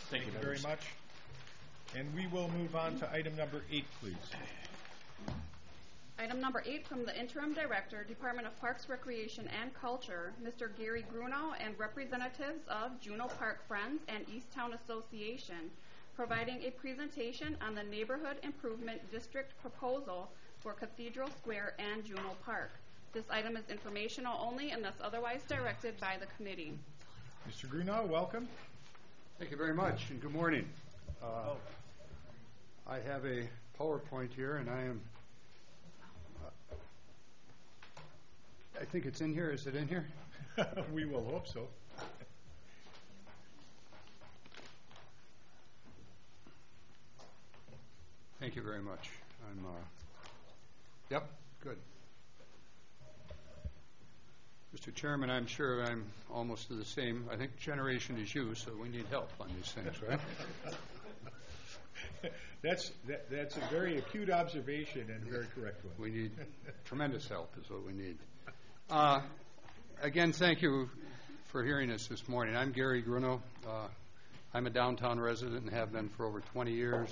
Thank you very much. And we will move on to item number 8, please. Item number 8 from the Interim Director, Department of Parks, Recreation, and Culture, Mr. Gary Grunow, and representatives of Juneau Park Friends and Easttown Association, providing a presentation on the Neighborhood Improvement District proposal for Cathedral Square and Juneau Park. This item is informational only unless otherwise directed by the committee. Mr. Grunow, welcome. Thank you very much, and good morning. I have a PowerPoint here, and I think it's in here. Is it in here? We will hope so. Thank you very much. Yep, good. Mr. Chairman, I'm sure I'm almost to the same, I think, generation as you, so we need help on these things, right? That's a very acute observation and a very correct one. We need tremendous help is what we need. Again, thank you for hearing us this morning. I'm Gary Grunow. I'm a downtown resident and have been for over 20 years.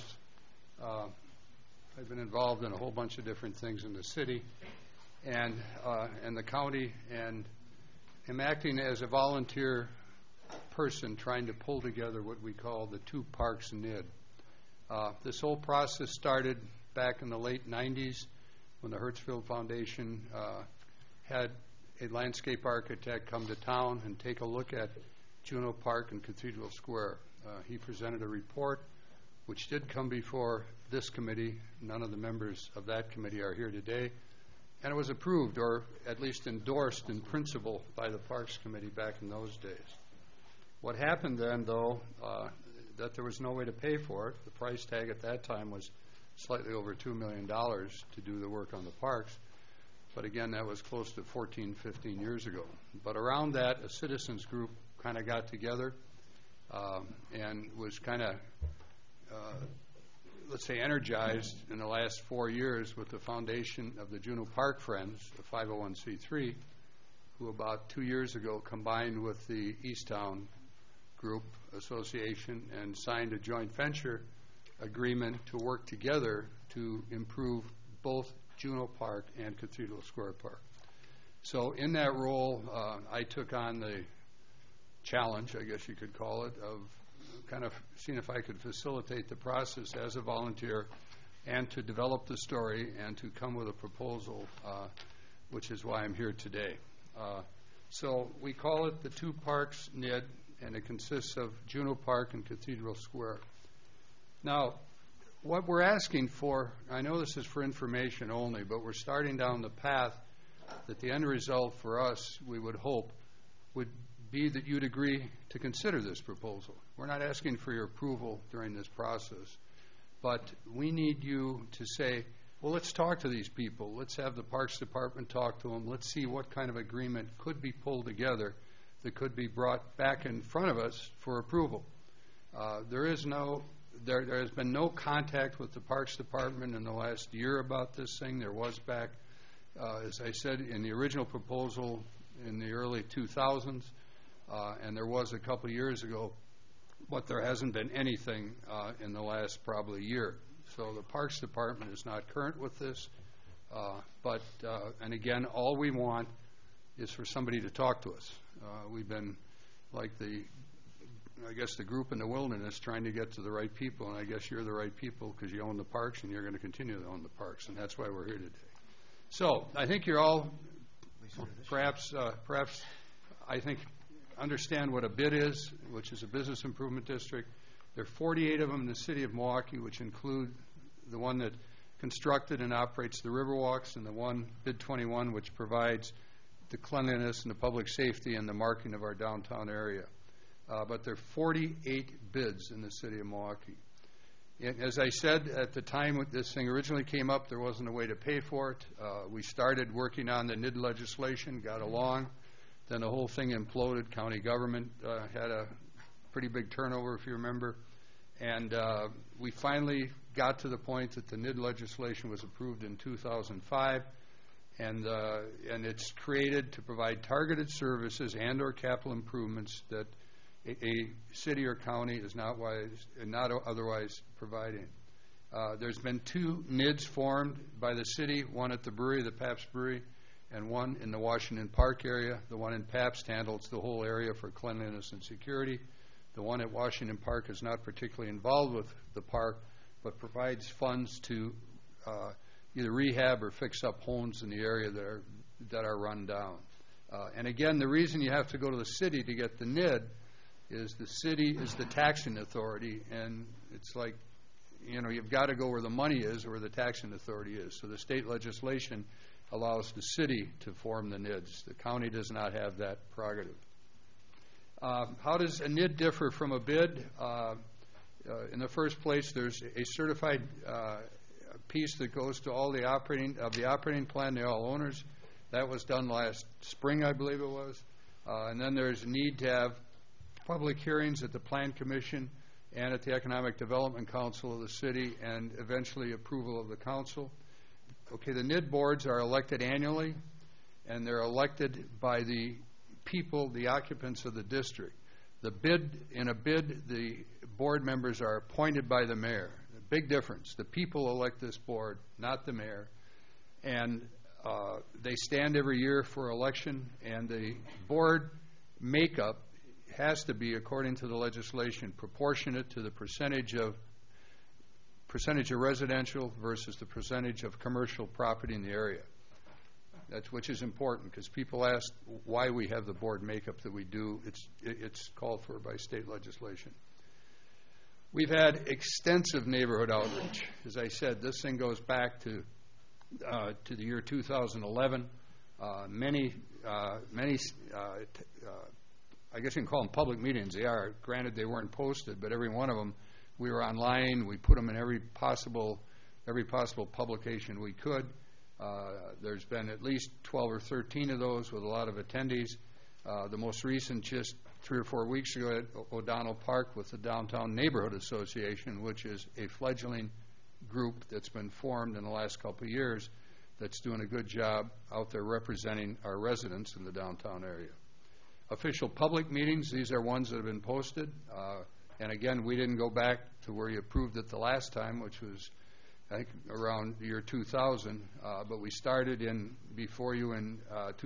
I've been involved in a whole bunch of different things in the city and the county, and am acting as a volunteer person trying to pull together what we call the Two Parks NID. This whole process started back in the late 90s when the Hertzfield Foundation had a landscape architect come to town and take a look at Juneau Park and Cathedral Square. He presented a report which did come before this committee. None of the members of that committee are here today. And it was approved, or at least endorsed in principle, by the Parks Committee back in those days. What happened then, though, that there was no way to pay for it. The price tag at that time was slightly over $2 million to do the work on the parks. But again, that was close to 14, 15 years ago. But around that, a citizens group kind of got together and was kind of, let's say, energized in the last 4 years with the foundation of the Juneau Park Friends, the 501c3, who about 2 years ago combined with the Easttown Group Association and signed a joint venture agreement to work together to improve both Juneau Park and Cathedral Square Park. So in that role, I took on the challenge, I guess you could call it, of kind of seeing if I could facilitate the process as a volunteer and to develop the story and to come with a proposal, which is why I'm here today. So we call it the Two Parks NID, and it consists of Juneau Park and Cathedral Square. Now, what we're asking for, I know this is for information only, but we're starting down the path that the end result for us, we would hope, would be that you'd agree to consider this proposal. We're not asking for your approval during this process, but we need you to say, well, let's talk to these people. Let's have the Parks Department talk to them. Let's see what kind of agreement could be pulled together that could be brought back in front of us for approval. There has been no contact with the Parks Department in the last year about this thing. There was back, as I said, in the original proposal in the early 2000s, and there was a couple of years ago, but there hasn't been anything in the last probably year. So the Parks Department is not current with this, and again, all we want is for somebody to talk to us. We've been like the group in the wilderness trying to get to the right people, and I guess you're the right people because you own the parks and you're going to continue to own the parks, and that's why we're here today. So I think you're all perhaps I think understand what a BID is, which is a business improvement district. There are 48 of them in the city of Milwaukee, which include the one that constructed and operates the Riverwalks, and the one, BID 21, which provides the cleanliness and the public safety and the marking of our downtown area. But there are 48 bids in the city of Milwaukee. And as I said, at the time this thing originally came up, there wasn't a way to pay for it. We started working on the NID legislation, got along. Then the whole thing imploded. County government had a pretty big turnover, if you remember. And we finally got to the point that the NID legislation was approved in 2005. And it's created to provide targeted services and or capital improvements that a city or county is not otherwise providing. There's been 2 NIDs formed by the city, one at the brewery, the Pabst Brewery, and one in the Washington Park area. The one in Pabst handles the whole area for cleanliness and security. The one at Washington Park is not particularly involved with the park, but provides funds to either rehab or fix up homes in the area that are run down. And again, the reason you have to go to the city to get the NID is the city is the taxing authority, and it's like, you've got to go where the money is or where the taxing authority is. So the state legislation allows the city to form the NIDs. The county does not have that prerogative. How does a NID differ from a bid? In the first place, there's a certified piece that goes to all the operating plan, the all owners. That was done last spring, I believe it was. And then there's a need to have public hearings at the Plan Commission and at the Economic Development Council of the city, and eventually approval of the council. Okay, the NID boards are elected annually, and they're elected by the people, the occupants of the district. In a bid, the board members are appointed by the mayor. A big difference. The people elect this board, not the mayor. And they stand every year for election, and the board makeup has to be, according to the legislation, proportionate to the percentage of residential versus the percentage of commercial property in the area. Which is important, because people ask why we have the board makeup that we do. It's called for by state legislation. We've had extensive neighborhood outreach. As I said, this thing goes back to the year 2011. Many, I guess you can call them public meetings. They are. Granted, they weren't posted, but every one of them, we were online. We put them in every possible publication we could. There's been at least 12 or 13 of those with a lot of attendees. The most recent, just 3 or 4 weeks ago at O'Donnell Park with the Downtown Neighborhood Association, which is a fledgling group that's been formed in the last couple of years that's doing a good job out there representing our residents in the downtown area. Official public meetings, these are ones that have been posted. And again, we didn't go back to where you approved it the last time, which was, I think, around the year 2000. But we started before you in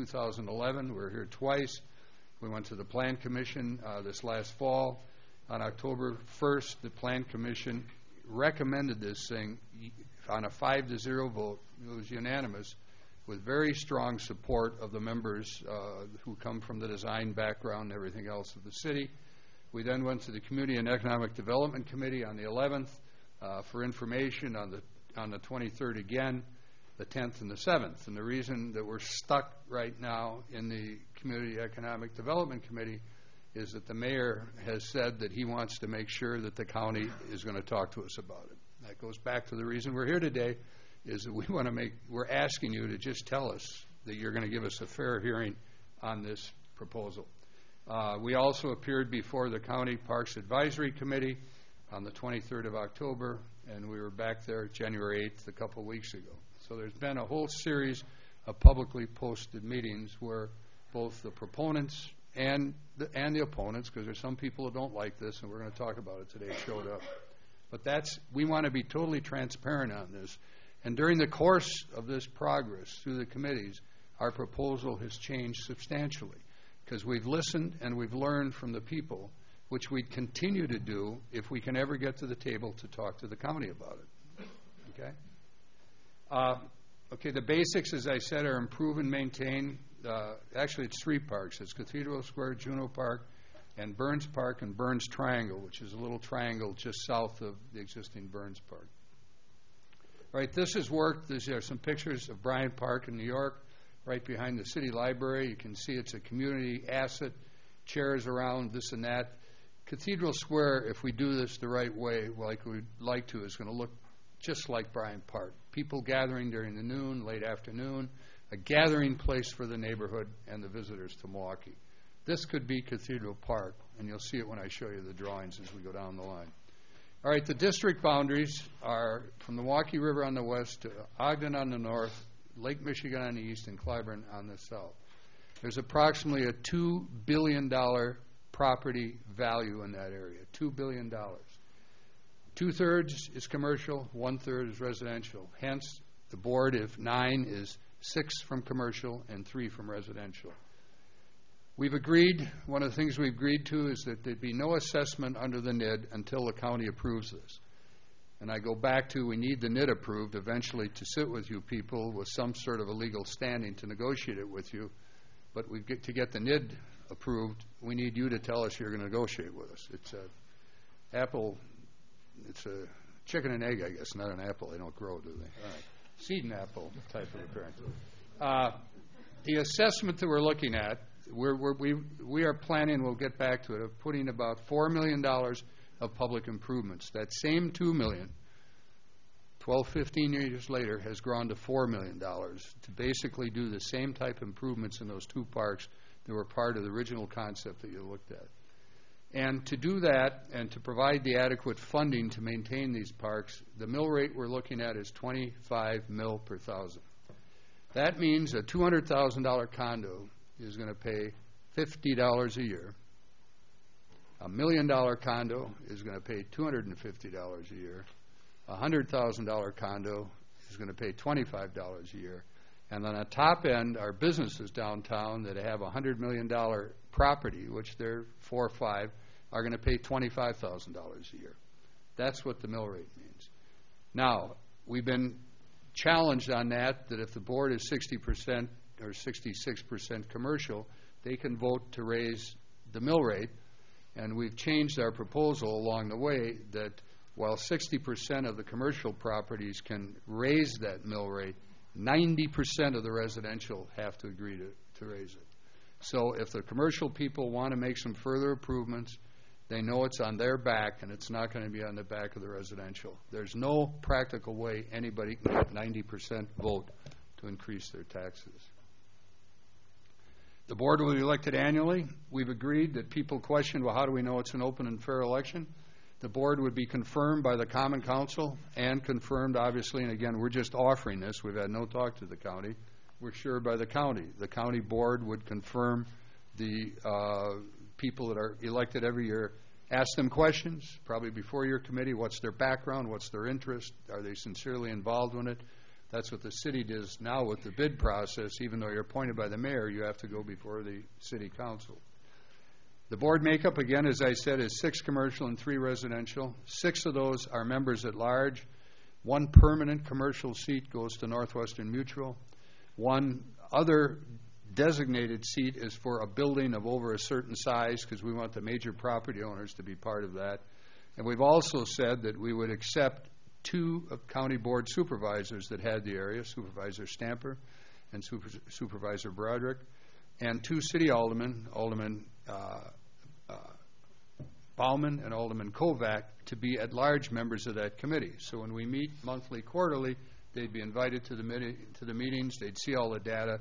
2011. We were here twice. We went to the Plan Commission this last fall. On October 1st, the Plan Commission recommended this thing on a 5-0 vote. It was unanimous, with very strong support of the members who come from the design background and everything else of the city. We then went to the Community and Economic Development Committee on the 11th for information on the 23rd again, the 10th and the 7th. And the reason that we're stuck right now in the Community Economic Development Committee is that the mayor has said that he wants to make sure that the county is going to talk to us about it. That goes back to the reason we're here today, is that we're asking you to just tell us that you're going to give us a fair hearing on this proposal. We also appeared before the County Parks Advisory Committee on the 23rd of October, and we were back there January 8th a couple weeks ago. So there's been a whole series of publicly posted meetings where both the proponents and the opponents, because there's some people who don't like this, and we're going to talk about it today, showed up. But we want to be totally transparent on this. And during the course of this progress through the committees, our proposal has changed substantially, because we've listened and we've learned from the people, which we'd continue to do if we can ever get to the table to talk to the county about it. Okay? Okay, the basics, as I said, are improve and maintain. Actually, it's 3 parks. It's Cathedral Square, Juneau Park, and Burns Park and Burns Triangle, which is a little triangle just south of the existing Burns Park. All right, this has worked. These are some pictures of Bryant Park in New York, right behind the city library. You can see it's a community asset, chairs around, this and that. Cathedral Square, if we do this the right way, like we'd like to, is going to look just like Bryant Park. People gathering during the noon, late afternoon, a gathering place for the neighborhood and the visitors to Milwaukee. This could be Cathedral Park, and you'll see it when I show you the drawings as we go down the line. All right, the district boundaries are from the Milwaukee River on the west to Ogden on the north, Lake Michigan on the east, and Clyburn on the south. There's approximately a $2 billion property value in that area, $2 billion. 2/3 is commercial, 1/3 is residential. Hence, the board, if 9, is 6 from commercial and 3 from residential. We've agreed, one of the things we've agreed to is that there'd be no assessment under the NID until the county approves this. And I go back to, we need the NID approved eventually to sit with you people with some sort of a legal standing to negotiate it with you. But to get the NID approved, we need you to tell us you're going to negotiate with us. It's a chicken and egg, I guess, not an apple. They don't grow, do they? All right. Seed and apple type of appearance. The assessment that we're looking at, we are planning, we'll get back to it, of putting about $4 million of public improvements. That same $2 million, 12, 15 years later, has grown to $4 million to basically do the same type of improvements in those 2 parks that were part of the original concept that you looked at. And to do that and to provide the adequate funding to maintain these parks, the mill rate we're looking at is 25 mil per thousand. That means a $200,000 condo is going to pay $50 a year. A $1 million condo is going to pay $250 a year. A $100,000 condo is going to pay $25 a year. And on the top end, our businesses downtown that have a $100 million property, which they're 4 or 5, are going to pay $25,000 a year. That's what the mill rate means. Now, we've been challenged on that if the board is 60% or 66% commercial, they can vote to raise the mill rate. And we've changed our proposal along the way that while 60% of the commercial properties can raise that mill rate, 90% of the residential have to agree to raise it. So if the commercial people want to make some further improvements, they know it's on their back and it's not going to be on the back of the residential. There's no practical way anybody can get 90% vote to increase their taxes. The board will be elected annually. We've agreed that people question, well, how do we know it's an open and fair election? The board would be confirmed by the Common Council and confirmed, obviously, and again, we're just offering this. We've had no talk to the county. We're sure by the county. The county board would confirm the people that are elected every year, ask them questions, probably before your committee. What's their background? What's their interest? Are they sincerely involved in it? That's what the city does now with the bid process. Even though you're appointed by the mayor, you have to go before the city council. The board makeup, again, as I said, is 6 commercial and 3 residential. 6 of those are members at large. 1 permanent commercial seat goes to Northwestern Mutual. 1 other designated seat is for a building of over a certain size because we want the major property owners to be part of that. And we've also said that we would accept 2 county board supervisors that had the area, Supervisor Stamper and Supervisor Broderick, and 2 city aldermen, Alderman Bauman and Alderman Kovac, to be at-large members of that committee. So when we meet monthly, quarterly, they'd be invited to the meetings, they'd see all the data,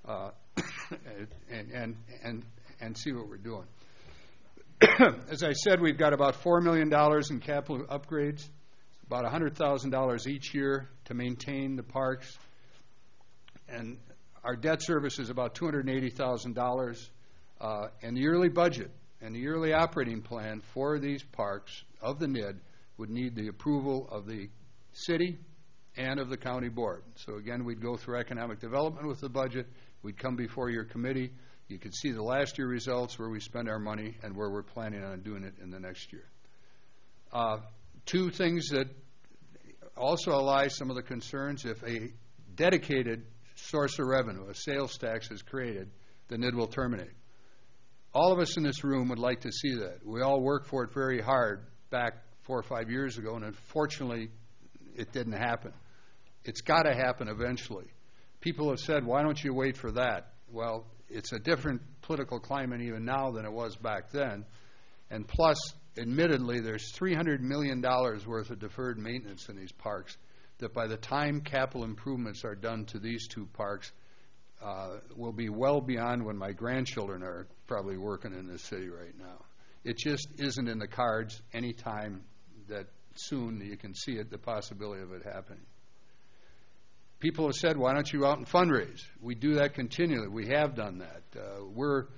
and see what we're doing. As I said, we've got about $4 million in capital upgrades, about $100,000 each year to maintain the parks, and our debt service is about $280,000. And the yearly budget and the yearly operating plan for these parks of the NID would need the approval of the city and of the county board. So again, we'd go through economic development with the budget. We'd come before your committee. You could see the last year results where we spend our money and where we're planning on doing it in the next year. 2 things that also allay some of the concerns: if a dedicated source of revenue, a sales tax, is created, the NID will terminate. All of us in this room would like to see that. We all worked for it very hard back 4 or 5 years ago, and unfortunately, it didn't happen. It's got to happen eventually. People have said, why don't you wait for that? Well, it's a different political climate even now than it was back then. And plus, admittedly, there's $300 million worth of deferred maintenance in these parks that by the time capital improvements are done to these 2 parks will be well beyond when my grandchildren are probably working in this city right now. It just isn't in the cards any time that soon you can see it, the possibility of it happening. People have said, why don't you out and fundraise? We do that continually. We have done that.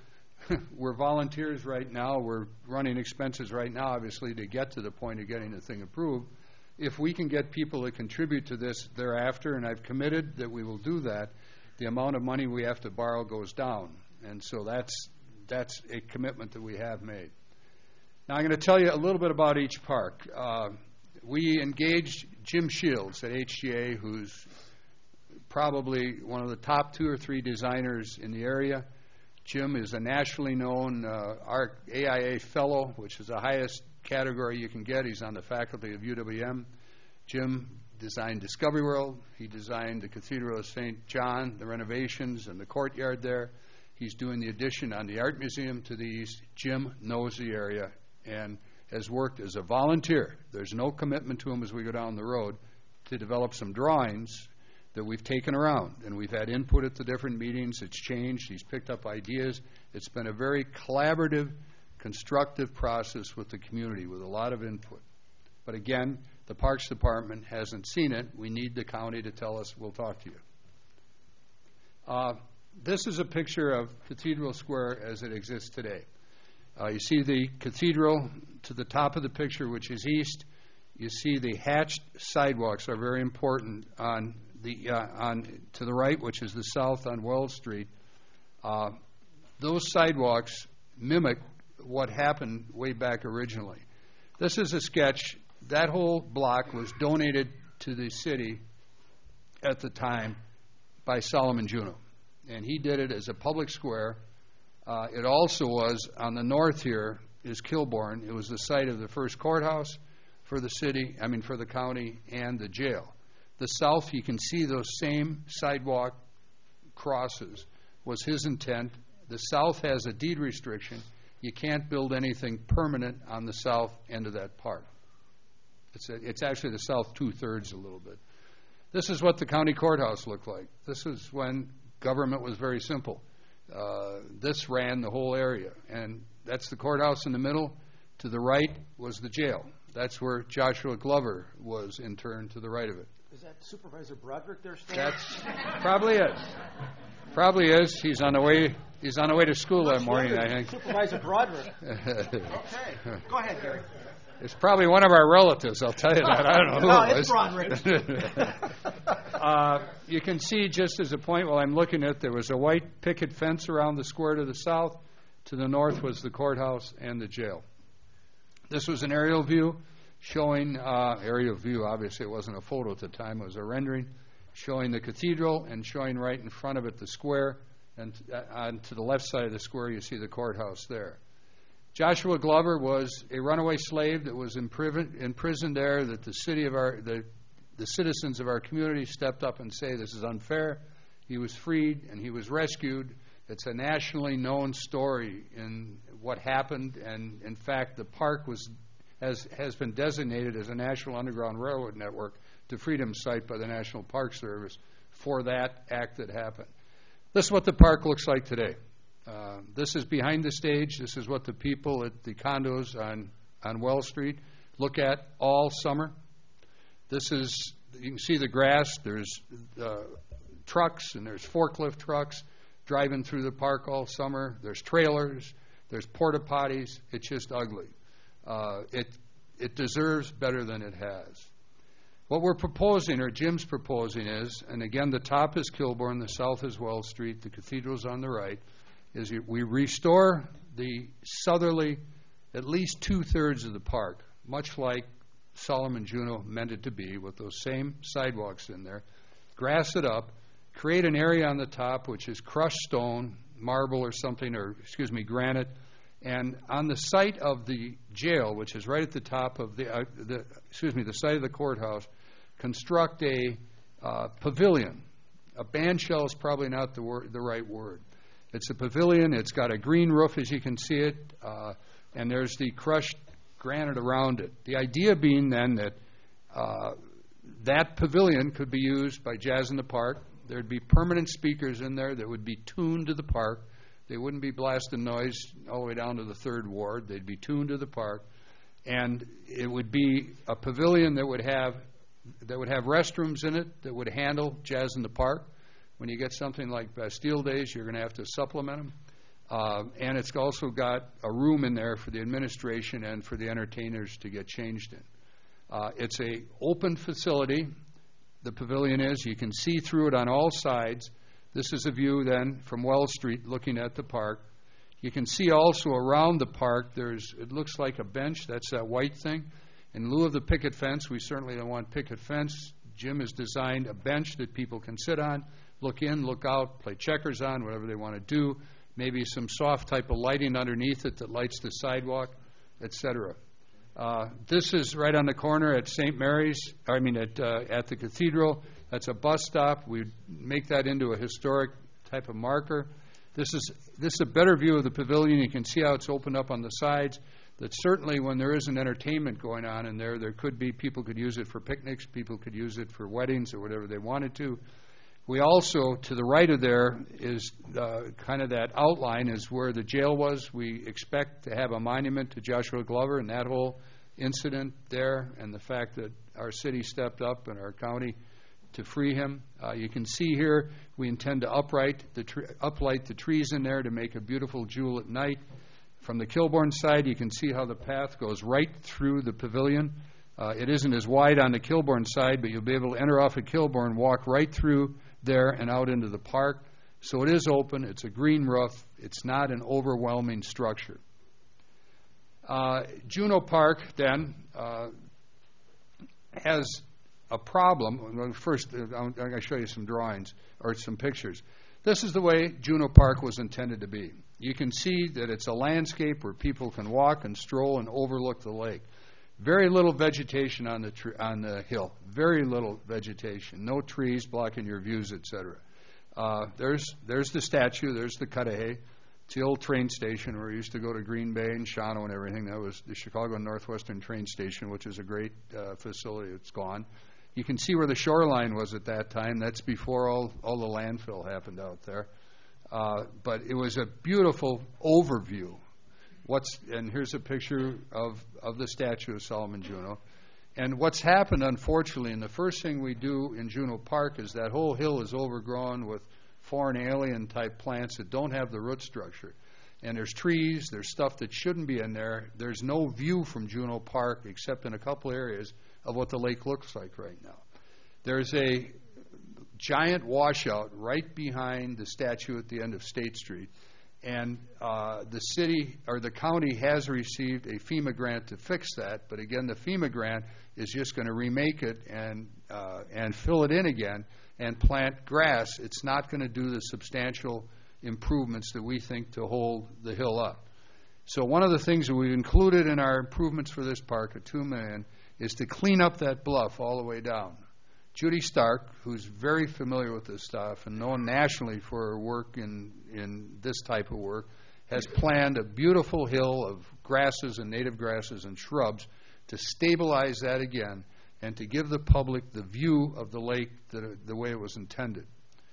we're volunteers right now. We're running expenses right now, obviously, to get to the point of getting the thing approved. If we can get people to contribute to this thereafter, and I've committed that we will do that, the amount of money we have to borrow goes down. And so that's a commitment that we have made. Now I'm going to tell you a little bit about each park. We engaged Jim Shields at HGA, who's probably one of the top 2 or 3 designers in the area. Jim is a nationally known AIA fellow, which is the highest category you can get. He's on the faculty of UWM. Jim designed Discovery World. He designed the Cathedral of St. John, the renovations and the courtyard there. He's doing the addition on the Art Museum to the east. Jim knows the area and has worked as a volunteer. There's no commitment to him as we go down the road to develop some drawings that we've taken around. And we've had input at the different meetings. It's changed. He's picked up ideas. It's been a very collaborative, constructive process with the community with a lot of input. But again, the Parks Department hasn't seen it. We need the county to tell us, we'll talk to you. This is a picture of Cathedral Square as it exists today. You see the cathedral to the top of the picture, which is east. You see the hatched sidewalks are very important on to the right, which is the south on Wells Street. Those sidewalks mimic what happened way back originally. This is a sketch. That whole block was donated to the city at the time by Solomon Juneau, and he did it as a public square. It also was on the north here is Kilbourne. It was the site of the first courthouse for the city, for the county, and the jail. The south, you can see those same sidewalk crosses, was his intent. The south has a deed restriction. You can't build anything permanent on the south end of that park. It's actually the south 2/3 a little bit. This is what the county courthouse looked like. This is when government was very simple. This ran the whole area, and that's the courthouse in the middle. To the right was the jail. That's where Joshua Glover was interned, to the right of it. Is that Supervisor Broderick there standing? That's probably is. Probably is. He's on the way to school that morning, I think. Supervisor Broderick. Okay. Go ahead, Gary. It's probably one of our relatives, I'll tell you that. I don't know who No, it it's was. You can see, just as a point while I'm looking at it, there was a white picket fence around the square to the south. To the north was the courthouse and the jail. This was an aerial view showing, obviously it wasn't a photo at the time, it was a rendering, showing the cathedral and showing right in front of it the square. And to the left side of the square, you see the courthouse there. Joshua Glover was a runaway slave that was imprisoned there, that the citizens of our community stepped up and say this is unfair. He was freed and he was rescued. It's a nationally known story in what happened, and in fact the park has been designated as a National Underground Railroad Network to Freedom Site by the National Park Service for that act that happened. This is what the park looks like today. This is behind the stage. This is what the people at the condos on Wells Street look at all summer. You can see the grass. There's trucks and there's forklift trucks driving through the park all summer. There's trailers. There's porta potties. It's just ugly. It deserves better than it has. What we're proposing, or Jim's proposing, is, and again, the top is Kilbourne, the south is Wells Street, the cathedral's on the right, is we restore the southerly, at least 2/3 of the park, much like Solomon Juneau meant it to be, with those same sidewalks in there, grass it up, create an area on the top which is crushed stone, marble or something, granite, and on the site of the jail, which is right at the top of the site of the courthouse, construct a pavilion. A bandshell is probably not the right word. It's a pavilion. It's got a green roof, as you can see it, and there's the crushed granite around it. The idea being then that that pavilion could be used by Jazz in the Park. There'd be permanent speakers in there that would be tuned to the park. They wouldn't be blasting noise all the way down to the 3rd Ward. They'd be tuned to the park. And it would be a pavilion that would have restrooms in it that would handle Jazz in the Park. When you get something like Bastille Days, you're going to have to supplement them. And it's also got a room in there for the administration and for the entertainers to get changed in. It's a open facility. The pavilion is. You can see through it on all sides. This is a view then from Wells Street looking at the park. You can see also around the park it looks like a bench. That's that white thing. In lieu of the picket fence, we certainly don't want picket fence. Jim has designed a bench that people can sit on, look in, look out, play checkers on, whatever they want to do. Maybe some soft type of lighting underneath it that lights the sidewalk, etc. This is right on the corner at St. Mary's, at the Cathedral. That's a bus stop. We make that into a historic type of marker. This is a better view of the pavilion. You can see how it's opened up on the sides. That certainly when there isn't entertainment going on in there, people could use it for picnics, people could use it for weddings or whatever they wanted to. We also, to the right of there is kind of that outline is where the jail was. We expect to have a monument to Joshua Glover and that whole incident there and the fact that our city stepped up and our county to free him. You can see here we intend to uplight the trees in there to make a beautiful jewel at night. From the Kilbourne side, you can see how the path goes right through the pavilion. It isn't as wide on the Kilbourne side, but you'll be able to enter off at Kilbourne, walk right through there and out into the park. So it is open. It's a green roof. It's not an overwhelming structure. Juneau Park, then, has a problem. First, I'm going to show you some drawings or some pictures. This is the way Juneau Park was intended to be. You can see that it's a landscape where people can walk and stroll and overlook the lake. Very little vegetation on the hill. Very little vegetation. No trees blocking your views, etc. There's the statue. There's the Cudahy. It's the old train station where we used to go to Green Bay and Shawano and everything. That was the Chicago Northwestern train station, which is a great facility. It's gone. You can see where the shoreline was at that time. That's before all the landfill happened out there. But it was a beautiful overview. And here's a picture of the statue of Solomon Juneau. And what's happened, unfortunately, and the first thing we do in Juneau Park is that whole hill is overgrown with foreign alien-type plants that don't have the root structure. And there's trees, there's stuff that shouldn't be in there. There's no view from Juneau Park except in a couple areas of what the lake looks like right now. There's a giant washout right behind the statue at the end of State Street. And the city or the county has received a FEMA grant to fix that. But again, the FEMA grant is just going to remake it and fill it in again and plant grass. It's not going to do the substantial improvements that we think to hold the hill up. So one of the things that we've included in our improvements for this park at $2 million is to clean up that bluff all the way down. Judy Stark, who's very familiar with this stuff and known nationally for her work in this type of work, has planned a beautiful hill of grasses and native grasses and shrubs to stabilize that again and to give the public the view of the lake the way it was intended.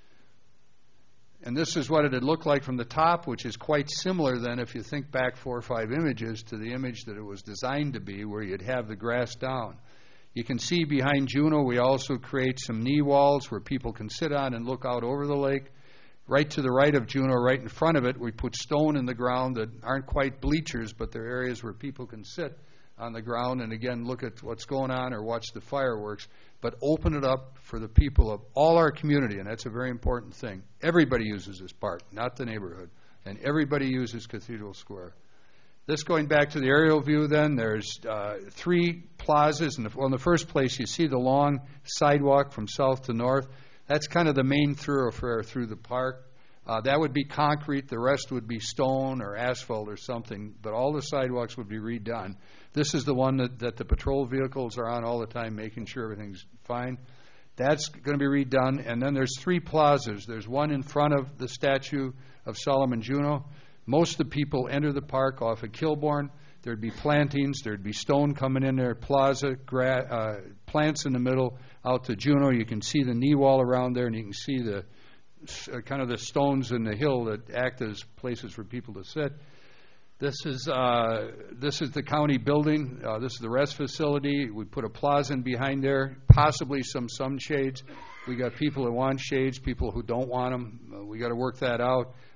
And this is what it had looked like from the top, which is quite similar then, if you think back 4 or 5 images, to the image that it was designed to be, where you'd have the grass down. You can see behind Juneau we also create some knee walls where people can sit on and look out over the lake. Right to the right of Juneau, right in front of it, we put stone in the ground that aren't quite bleachers, but they're areas where people can sit on the ground and, again, look at what's going on or watch the fireworks, but open it up for the people of all our community, and that's a very important thing. Everybody uses this park, not the neighborhood, and everybody uses Cathedral Square. This going back to the aerial view then, there's 3 plazas. In the first place, you see the long sidewalk from south to north. That's kind of the main thoroughfare through the park. That would be concrete. The rest would be stone or asphalt or something, but all the sidewalks would be redone. This is the one that the patrol vehicles are on all the time, making sure everything's fine. That's going to be redone. And then there's 3 plazas. There's one in front of the statue of Solomon Juneau. Most of the people enter the park off of Kilbourne. There'd be plantings. There'd be stone coming in there, plaza, plants in the middle, out to Juneau. You can see the knee wall around there, and you can see the kind of the stones in the hill that act as places for people to sit. This is the county building. This is the rest facility. We put a plaza in behind there, possibly some sun shades. We got people that want shades, people who don't want them. We got to work that out.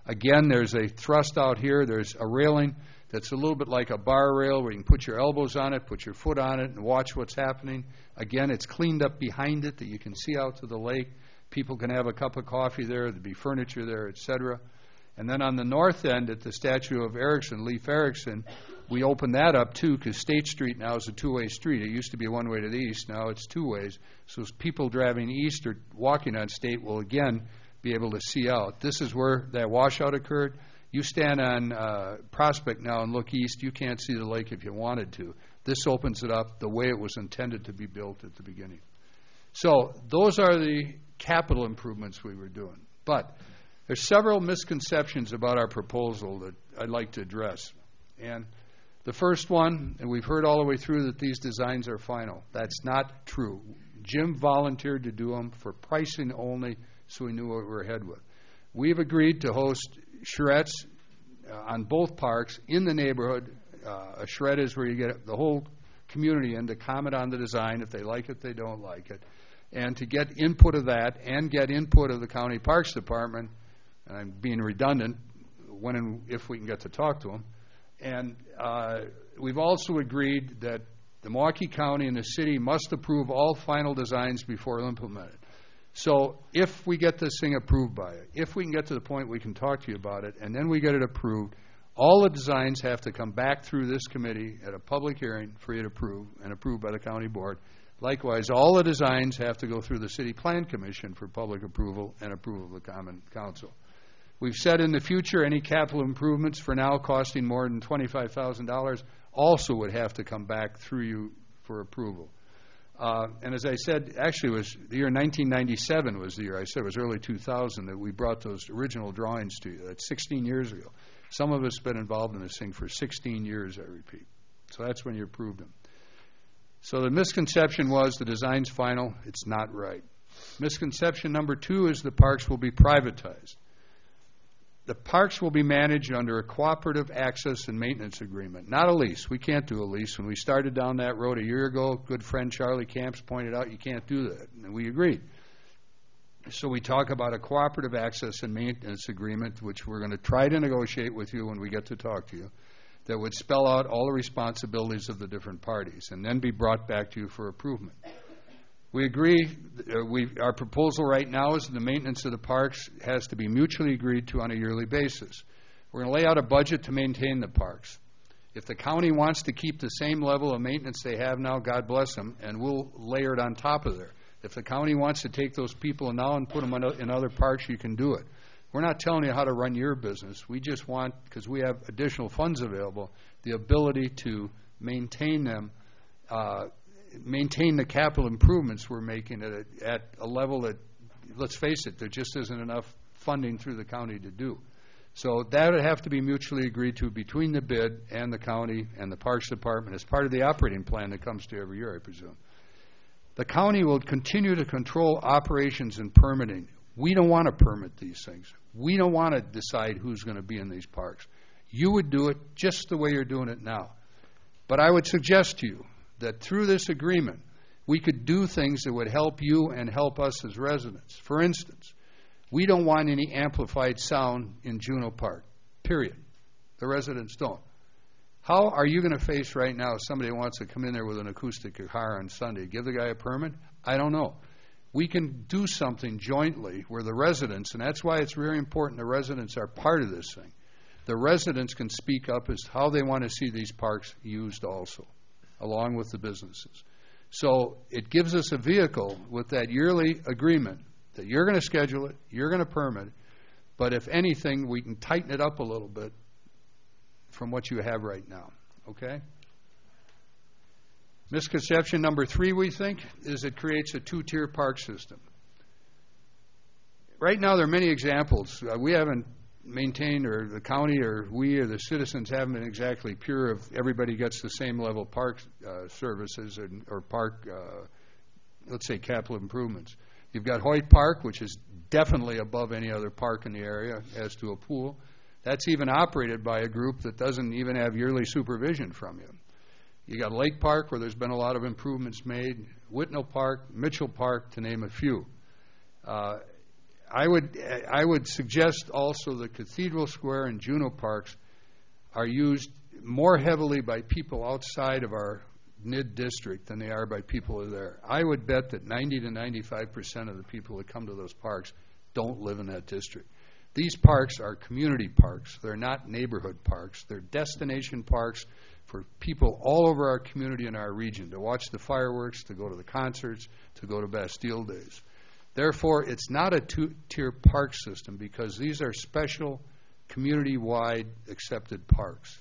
Again, there's a thrust out here. There's a railing that's a little bit like a bar rail where you can put your elbows on it, put your foot on it, and watch what's happening. Again, it's cleaned up behind it that you can see out to the lake. People can have a cup of coffee there. There'll be furniture there, etc. And then on the north end at the statue of Erickson, Leif Erikson, we opened that up too because State Street now is a two-way street. It used to be one way to the east. Now it's two ways. So people driving east or walking on State will again be able to see out. This is where that washout occurred. You stand on Prospect now and look east. You can't see the lake if you wanted to. This opens it up the way it was intended to be built at the beginning. So those are the capital improvements we were doing. But there's several misconceptions about our proposal that I'd like to address. And the first one, and we've heard all the way through that these designs are final. That's not true. Jim volunteered to do them for pricing only, so we knew what we were ahead with. We've agreed to host charrettes on both parks in the neighborhood. A charrette is where you get the whole community in to comment on the design. If they like it, they don't like it. And to get input of that and get input of the County Parks Department, and I'm being redundant, when and if we can get to talk to them. And we've also agreed that the Milwaukee County and the city must approve all final designs before implemented. So if we get this thing approved by it, if we can get to the point we can talk to you about it, and then we get it approved, all the designs have to come back through this committee at a public hearing for you to approve and approved by the county board. Likewise, all the designs have to go through the City Plan Commission for public approval and approval of the Common Council. We've said in the future any capital improvements for now costing more than $25,000 also would have to come back through you for approval. And as I said, actually it was the year 1997 was the year. I said it was early 2000 that we brought those original drawings to you. That's 16 years ago. Some of us have been involved in this thing for 16 years, I repeat. So that's when you approved them. So the misconception was the design's final. It's not right. Misconception number 2 is the parks will be privatized. The parks will be managed under a cooperative access and maintenance agreement, not a lease. We can't do a lease. When we started down that road a year ago, good friend Charlie Camps pointed out you can't do that, and we agreed. So we talk about a cooperative access and maintenance agreement, which we're going to try to negotiate with you when we get to talk to you, that would spell out all the responsibilities of the different parties and then be brought back to you for approval. We agree, our proposal right now is the maintenance of the parks has to be mutually agreed to on a yearly basis. We're going to lay out a budget to maintain the parks. If the county wants to keep the same level of maintenance they have now, God bless them, and we'll layer it on top of there. If the county wants to take those people now and put them in other parks, you can do it. We're not telling you how to run your business. We just want, because we have additional funds available, the ability to maintain them, maintain the capital improvements we're making at a level that, let's face it, there just isn't enough funding through the county to do. So that would have to be mutually agreed to between the bid and the county and the Parks Department as part of the operating plan that comes to every year, I presume. The county will continue to control operations and permitting. We don't want to permit these things. We don't want to decide who's going to be in these parks. You would do it just the way you're doing it now. But I would suggest to you that through this agreement, we could do things that would help you and help us as residents. For instance, we don't want any amplified sound in Juneau Park, period. The residents don't. How are you going to face right now if somebody wants to come in there with an acoustic guitar on Sunday? Give the guy a permit? I don't know. We can do something jointly where the residents, and that's why it's very important the residents are part of this thing. The residents can speak up as how they want to see these parks used also, along with the businesses. So it gives us a vehicle with that yearly agreement that you're going to schedule it, you're going to permit it, but if anything, we can tighten it up a little bit from what you have right now, okay? Misconception number 3, we think, is it creates a 2-tier park system. Right now, there are many examples. We haven't maintained, or the county or we or the citizens haven't been exactly pure if everybody gets the same level of park services or park, let's say, capital improvements. You've got Hoyt Park, which is definitely above any other park in the area as to a pool. That's even operated by a group that doesn't even have yearly supervision from you. You got Lake Park, where there's been a lot of improvements made, Whitnell Park, Mitchell Park, to name a few. I would suggest also the Cathedral Square and Juneau Parks are used more heavily by people outside of our NID district than they are by people who are there. I would bet that 90 to 95% of the people that come to those parks don't live in that district. These parks are community parks. They're not neighborhood parks. They're destination parks for people all over our community and our region to watch the fireworks, to go to the concerts, to go to Bastille Days. Therefore, it's not a two-tier park system because these are special, community-wide accepted parks.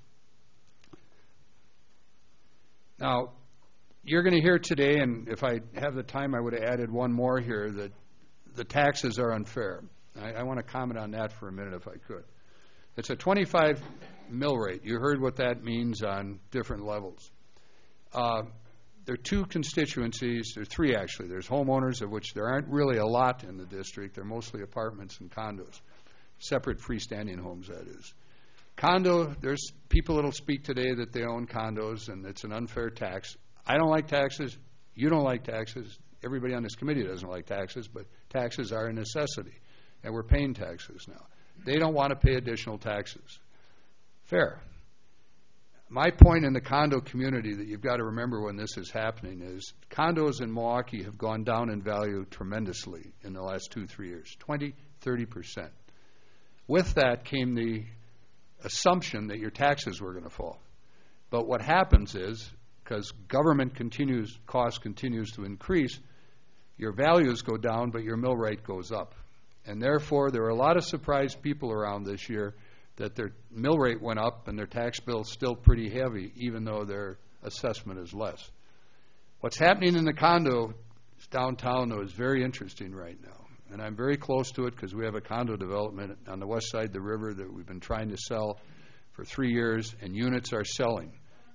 Now, you're going to hear today, and if I have the time, I would have added one more here, that the taxes are unfair. I want to comment on that for a minute if I could. It's a 25 mill rate. You heard what that means on different levels. There are two constituencies. There are three, actually. There's homeowners, of which there aren't really a lot in the district. They're mostly apartments and condos, separate freestanding homes, that is. Condo, there's people that will speak today that they own condos, and it's an unfair tax. I don't like taxes. You don't like taxes. Everybody on this committee doesn't like taxes, but taxes are a necessity, and we're paying taxes now. They don't want to pay additional taxes. Fair. My point in the condo community that you've got to remember when this is happening is condos in Milwaukee have gone down in value tremendously in the last 2-3 years, 20, 30%. With that came the assumption that your taxes were going to fall. But what happens is, because government cost continues to increase, your values go down, but your mill rate goes up. And therefore, there are a lot of surprised people around this year that their mill rate went up and their tax bill is still pretty heavy, even though their assessment is less. What's happening in the condo downtown, though, is very interesting right now. And I'm very close to it because we have a condo development on the west side of the river that we've been trying to sell for 3 years, and units are selling.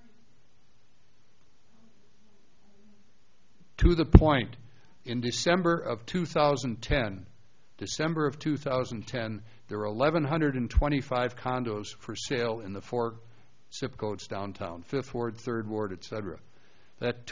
To the point, in December of 2010, there were 1,125 condos for sale in the 4 zip codes downtown, 5th Ward, 3rd Ward, etc. That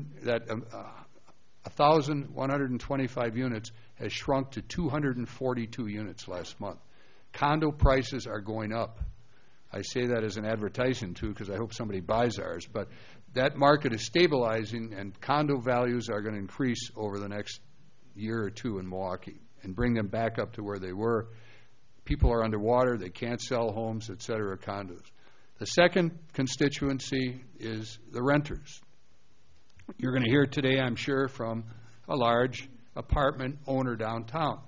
1,125 units has shrunk to 242 units last month. Condo prices are going up. I say that as an advertising, too, because I hope somebody buys ours. But that market is stabilizing, and condo values are going to increase over the next year or two in Milwaukee and bring them back up to where they were. People are underwater. They can't sell homes, et cetera, condos. The second constituency is the renters. You're going to hear today, I'm sure, from a large apartment owner downtown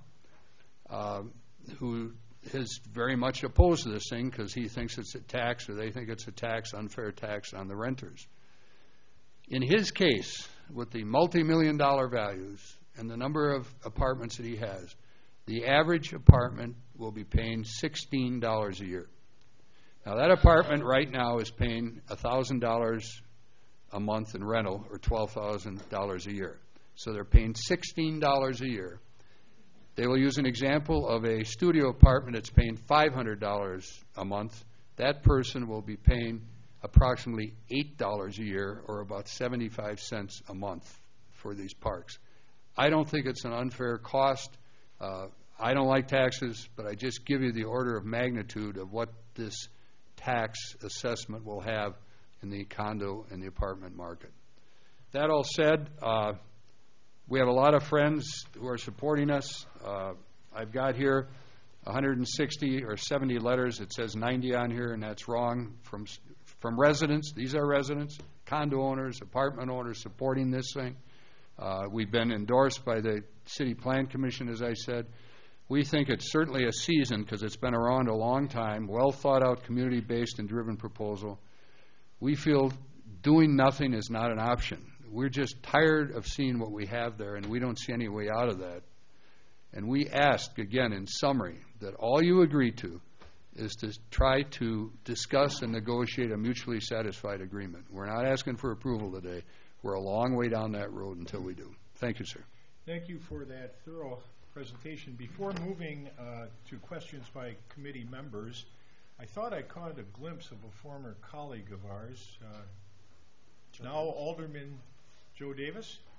who is very much opposed to this thing because he thinks it's a tax, or they think it's a tax, unfair tax on the renters. In his case, with the multi-million-dollar values and the number of apartments that he has, the average apartment will be paying $16 a year. Now, that apartment right now is paying $1,000 a month in rental, or $12,000 a year. So they're paying $16 a year. They will use an example of a studio apartment that's paying $500 a month. That person will be paying approximately $8 a year, or about 75 cents a month for these parks. I don't think it's an unfair cost. I don't like taxes, but I just give you the order of magnitude of what this tax assessment will have in the condo and the apartment market. That all said, we have a lot of friends who are supporting us. I've got here 160 or 70 letters. It says 90 on here, and that's wrong, from residents. These are residents, condo owners, apartment owners supporting this thing. We've been endorsed by the City Plan Commission, as I said. We think it's certainly a season, because it's been around a long time, well thought out, community-based and driven proposal. We feel doing nothing is not an option. We're just tired of seeing what we have there, and we don't see any way out of that. And we ask, again, in summary, that all you agree to is to try to discuss and negotiate a mutually satisfied agreement. We're not asking for approval today. We're a long way down that road until we do. Thank you, sir. Thank you for that thorough presentation. Before moving to questions by committee members, I thought I caught a glimpse of a former colleague of ours, now Alderman Joe Davis.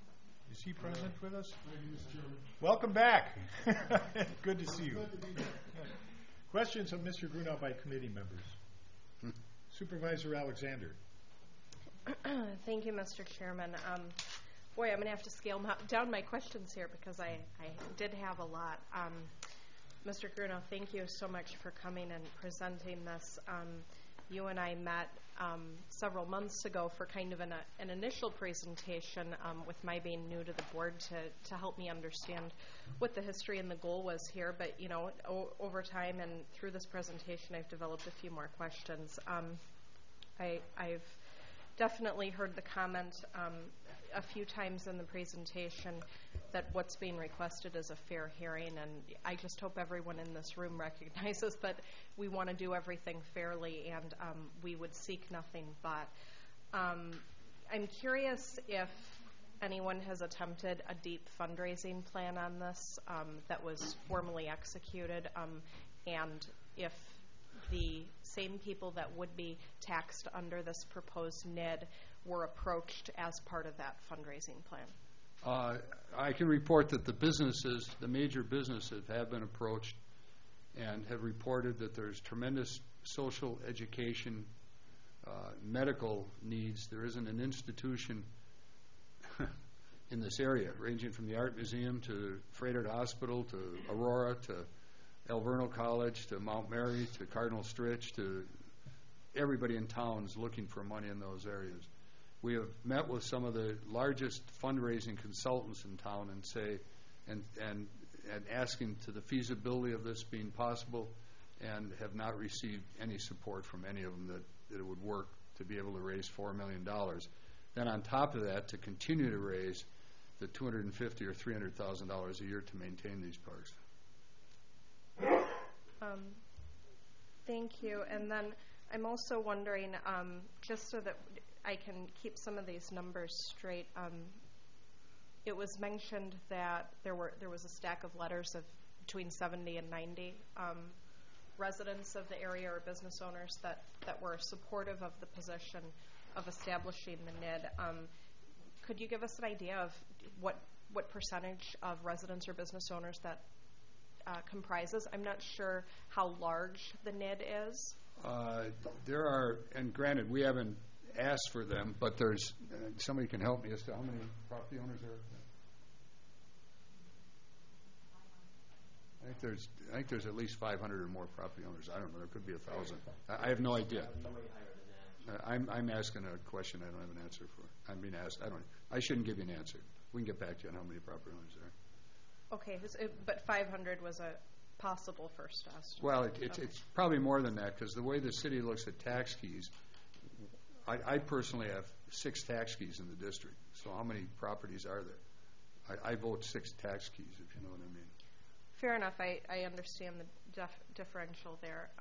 Is he present with us? Welcome back. Good to see you. Questions of Mr. Grunow by committee members? Supervisor Alexander. Thank you, Mr. Chairman. Boy, I'm going to have to scale down my questions here because I did have a lot. Mr. Grunow, thank you so much for coming and presenting this. You and I met several months ago for kind of an initial presentation with my being new to the board to help me understand what the history and the goal was here. But, you know, over time and through this presentation, I've developed a few more questions. I've definitely heard the comment a few times in the presentation that what's being requested is a fair hearing, and I just hope everyone in this room recognizes that we want to do everything fairly, and we would seek nothing but. I'm curious if anyone has attempted a deep fundraising plan on this that was formally executed, and if the same people that would be taxed under this proposed NID were approached as part of that fundraising plan. I can report that the major businesses have been approached and have reported that there's tremendous social education, medical needs. There isn't an institution in this area, ranging from the Art Museum to Frederick Hospital to Aurora to El Verno College to Mount Mary to Cardinal Stritch to everybody in town is looking for money in those areas. We have met with some of the largest fundraising consultants in town and asking to the feasibility of this being possible, and have not received any support from any of them that it would work to be able to raise $4 million. Then on top of that, to continue to raise the $250,000 or $300,000 a year to maintain these parks. Thank you. And then I'm also wondering, just so that I can keep some of these numbers straight, it was mentioned that there was a stack of letters of between 70 and 90 residents of the area or business owners that were supportive of the position of establishing the NID. Could you give us an idea of what percentage of residents or business owners that comprises? I'm not sure how large the NID is. There are, and granted, we haven't asked for them, but there's somebody can help me as to how many property owners there are. I think there's at least 500 or more property owners. I don't know. There could be 1,000. I have no idea. I'm asking a question I don't have an answer for. I'm being asked. I shouldn't give you an answer. We can get back to you on how many property owners there are. Okay, but 500 was a possible first estimate. Well, it's probably more than that, because the way the city looks at tax keys, I personally have 6 tax keys in the district. So how many properties are there? I vote 6 tax keys, if you know what I mean. Fair enough. I understand the differential there.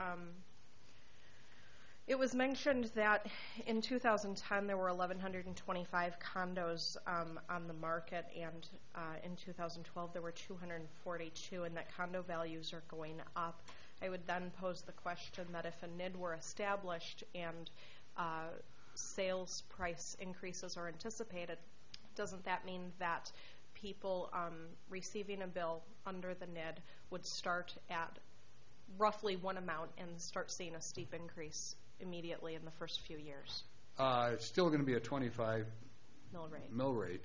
It was mentioned that in 2010 there were 1,125 condos on the market, and in 2012 there were 242, and that condo values are going up. I would then pose the question that if a NID were established and sales price increases are anticipated, doesn't that mean that people receiving a bill under the NID would start at roughly one amount and start seeing a steep increase immediately in the first few years? It's still going to be a 25 mill rate.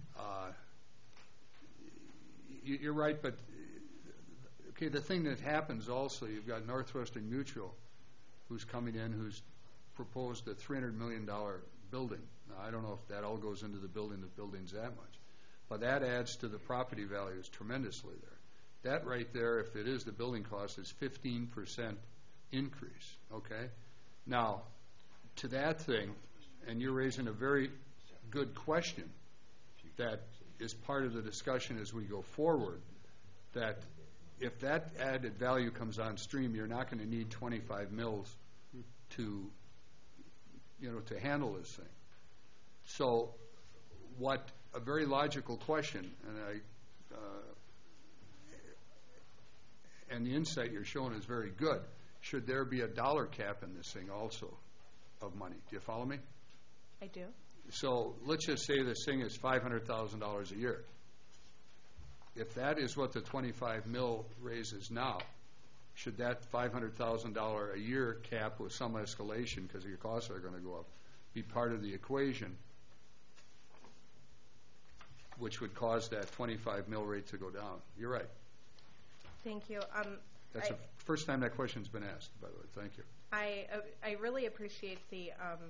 You're right, but okay, the thing that happens also, you've got Northwestern Mutual who's coming in, who's proposed a $300 million building. Now, I don't know if that all goes into the building's that much, but that adds to the property values tremendously there. That right there, if it is the building cost, is 15% increase, okay? Now, to that thing, and you're raising a very good question that is part of the discussion as we go forward, that if that added value comes on stream, you're not going to need 25 mills to handle this thing. So what a very logical question, and the insight you're showing is very good. Should there be a dollar cap in this thing also of money? Do you follow me? I do. So let's just say this thing is $500,000 a year. If that is what the 25 mil raises now, should that $500,000 a year cap with some escalation, because your costs are going to go up, be part of the equation, which would cause that 25 mil rate to go down? You're right. Thank you. That's the first time that question's been asked, by the way. Thank you. I really appreciate the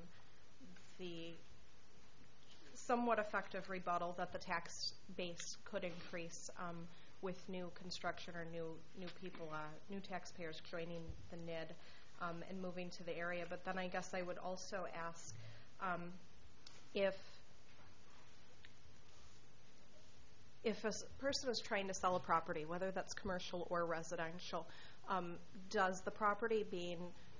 somewhat effective rebuttal that the tax base could increase with new construction or new people, new taxpayers joining the NID and moving to the area. But then I guess I would also ask if a person is trying to sell a property, whether that's commercial or residential, does the property being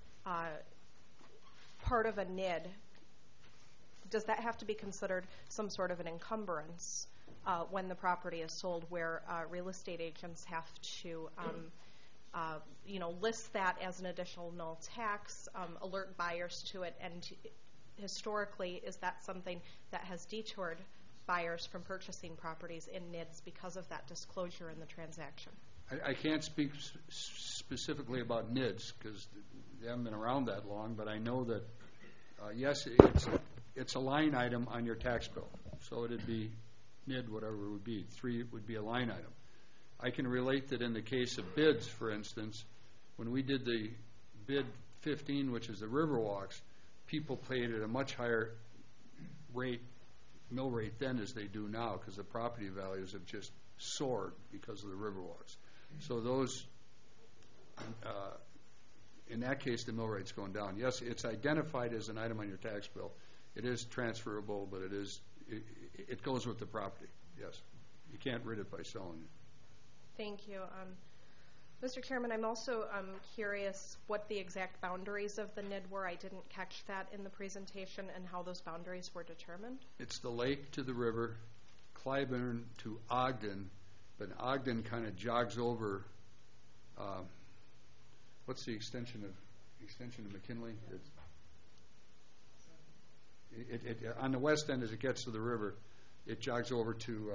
part of a NID, does that have to be considered some sort of an encumbrance when the property is sold, where real estate agents have to list that as an additional null tax, alert buyers to it, and historically, is that something that has detoured buyers from purchasing properties in NIDs because of that disclosure in the transaction? I can't speak specifically about NIDs because they haven't been around that long, but I know that, yes, it's a line item on your tax bill. So it would be NID, whatever it would be. 3 would be a line item. I can relate that in the case of bids, for instance, when we did the bid 15, which is the Riverwalks, people paid at a much higher rate, mill rate then as they do now, because the property values have just soared because of the Riverwalks. So those, in that case, the mill rate's going down. Yes, it's identified as an item on your tax bill. It is transferable, but it goes with the property. Yes, you can't rid it by selling it. Thank you. Mr. Chairman, I'm also curious what the exact boundaries of the NID were. I didn't catch that in the presentation, and how those boundaries were determined. It's the lake to the river, Clybourne to Ogden, but Ogden kind of jogs over. What's the extension of McKinley? On the west end, as it gets to the river, it jogs over to.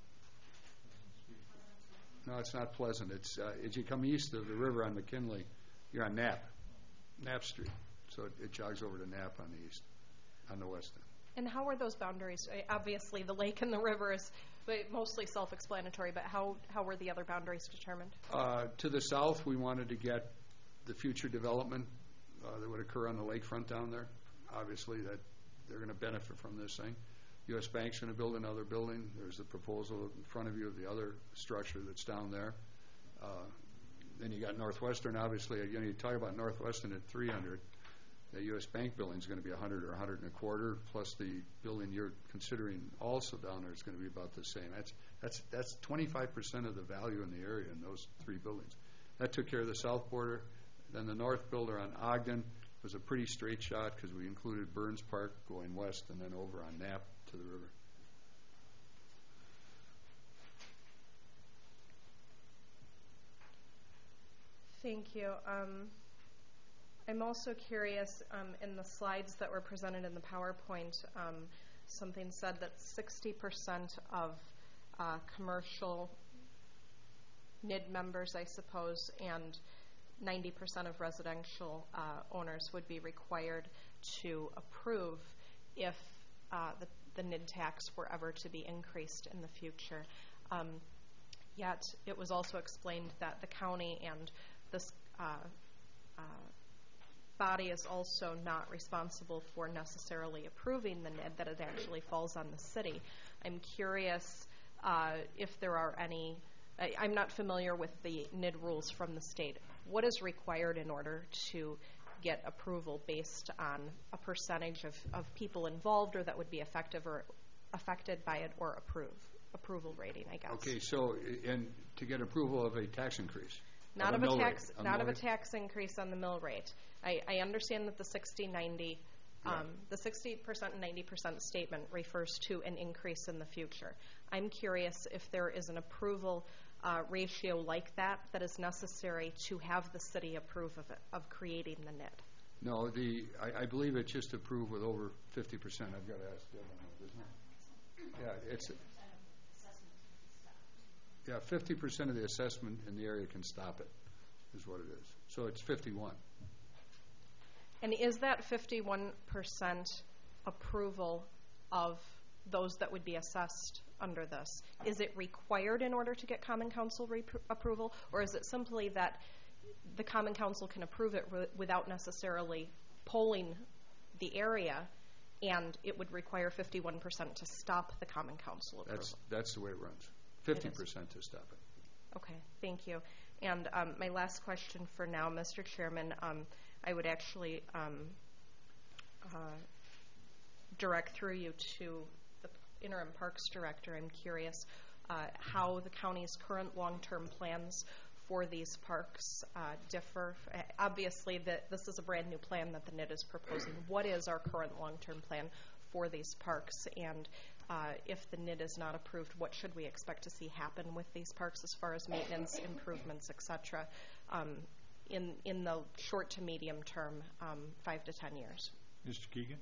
No, it's not Pleasant. It's as you come east of the river on McKinley, you're on Knapp Street. So it jogs over to Knapp on the east, on the west end. And how are those boundaries? Obviously, the lake and the river is mostly self-explanatory, but how were the other boundaries determined? To the south, we wanted to get the future development that would occur on the lakefront down there. Obviously, that they're going to benefit from this thing. U.S. Bank's going to build another building. There's a proposal in front of you of the other structure that's down there. Then you got Northwestern. Obviously, you talk about Northwestern at 300. The U.S. Bank building is going to be 100 or 125, plus the building you're considering also down there is going to be about the same. That's 25% of the value in the area in those 3 buildings. That took care of the south border. Then the north builder on Ogden was a pretty straight shot because we included Burns Park going west and then over on Knapp to the river. Thank you. I'm also curious, in the slides that were presented in the PowerPoint, something said that 60% of commercial NID members, I suppose, and 90% of residential owners would be required to approve if the NID tax were ever to be increased in the future. Yet it was also explained that the county and this body is also not responsible for necessarily approving the NID, that it actually falls on the city. I'm curious if there are any, I'm not familiar with the NID rules from the state. What is required in order to get approval based on a percentage of people involved, or that would be effective or affected by it, or approval rating, I guess? Okay, so to get approval of a tax increase. Not of a tax increase on the mill rate. I understand that the 60-90, the 60% and 90% statement refers to an increase in the future. I'm curious if there is an approval ratio like that is necessary to have the city approve of creating the NID. No, I believe it's just approved with over 50%. I've got to ask Deb on that, isn't it? Yeah, it's 50% of the assessment in the area can stop it, is what it is. So it's 51. And is that 51% approval of those that would be assessed under this? Is it required in order to get Common Council approval, or is it simply that the Common Council can approve it without necessarily polling the area, and it would require 51% to stop the Common Council approval? That's the way it runs. 50% to stop it. Okay, thank you. And my last question for now, Mr. Chairman, I would actually direct through you to the Interim Parks Director. I'm curious how the county's current long-term plans for these parks differ. Obviously, this is a brand new plan that the NIT is proposing. What is our current long-term plan for these parks? And if the NIT is not approved, what should we expect to see happen with these parks as far as maintenance, improvements, et cetera, in the short to medium term, 5 to 10 years? Mr. Keegan?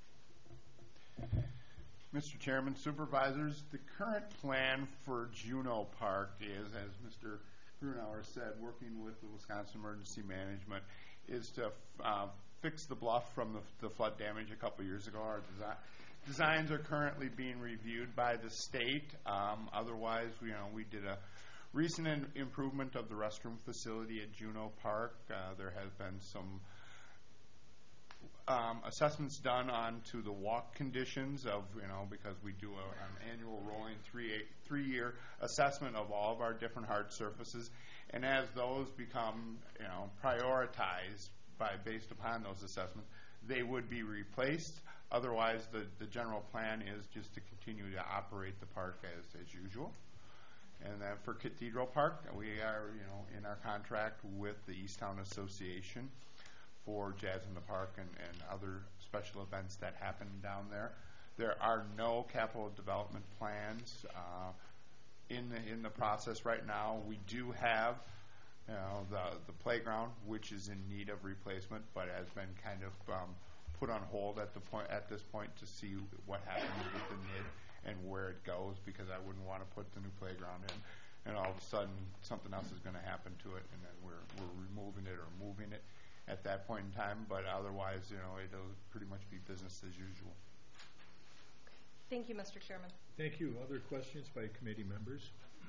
Mr. Chairman, Supervisors, the current plan for Juneau Park is, as Mr. Grunauer said, working with the Wisconsin Emergency Management, is to fix the bluff from the flood damage a couple years ago. Our designs are currently being reviewed by the state. Otherwise, we did a recent improvement of the restroom facility at Juneau Park. There has been some assessments done onto the walk conditions of, because we do an annual rolling three-year assessment of all of our different hard surfaces. And as those become, prioritized based upon those assessments, they would be replaced. Otherwise, the general plan is just to continue to operate the park as usual. And then for Cathedral Park, we are, in our contract with the Easttown Association for Jazz in the Park and other special events that happen down there. There are no capital development plans in the process right now. We do have the playground, which is in need of replacement, but has been kind of put on hold at this point to see what happens with the NID and where it goes, because I wouldn't want to put the new playground in and all of a sudden something else is going to happen to it, and then we're removing it or moving it at that point in time. But otherwise, it'll pretty much be business as usual. Thank you, Mr. Chairman. Thank you. Other questions by committee members?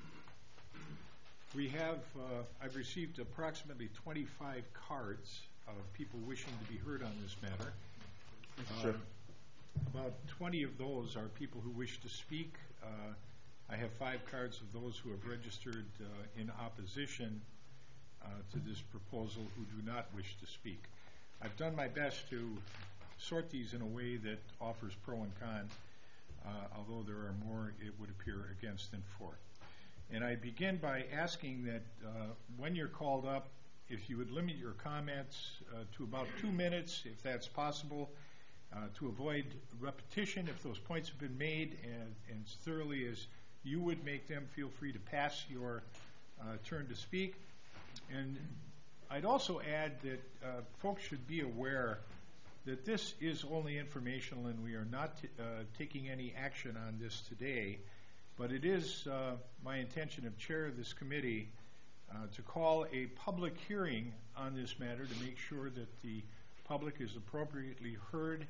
We have, I've received approximately 25 cards of people wishing to be heard on this matter. Sure. About 20 of those are people who wish to speak. I have 5 cards of those who have registered in opposition to this proposal who do not wish to speak. I've done my best to sort these in a way that offers pro and con, although there are more, it would appear, against than for. And I begin by asking that when you're called up, if you would limit your comments to about 2 minutes, if that's possible, to avoid repetition. If those points have been made and as thoroughly as you would make them, feel free to pass your turn to speak. And I'd also add that folks should be aware that this is only informational and we are not taking any action on this today, but it is my intention of chair of this committee to call a public hearing on this matter to make sure that the public is appropriately heard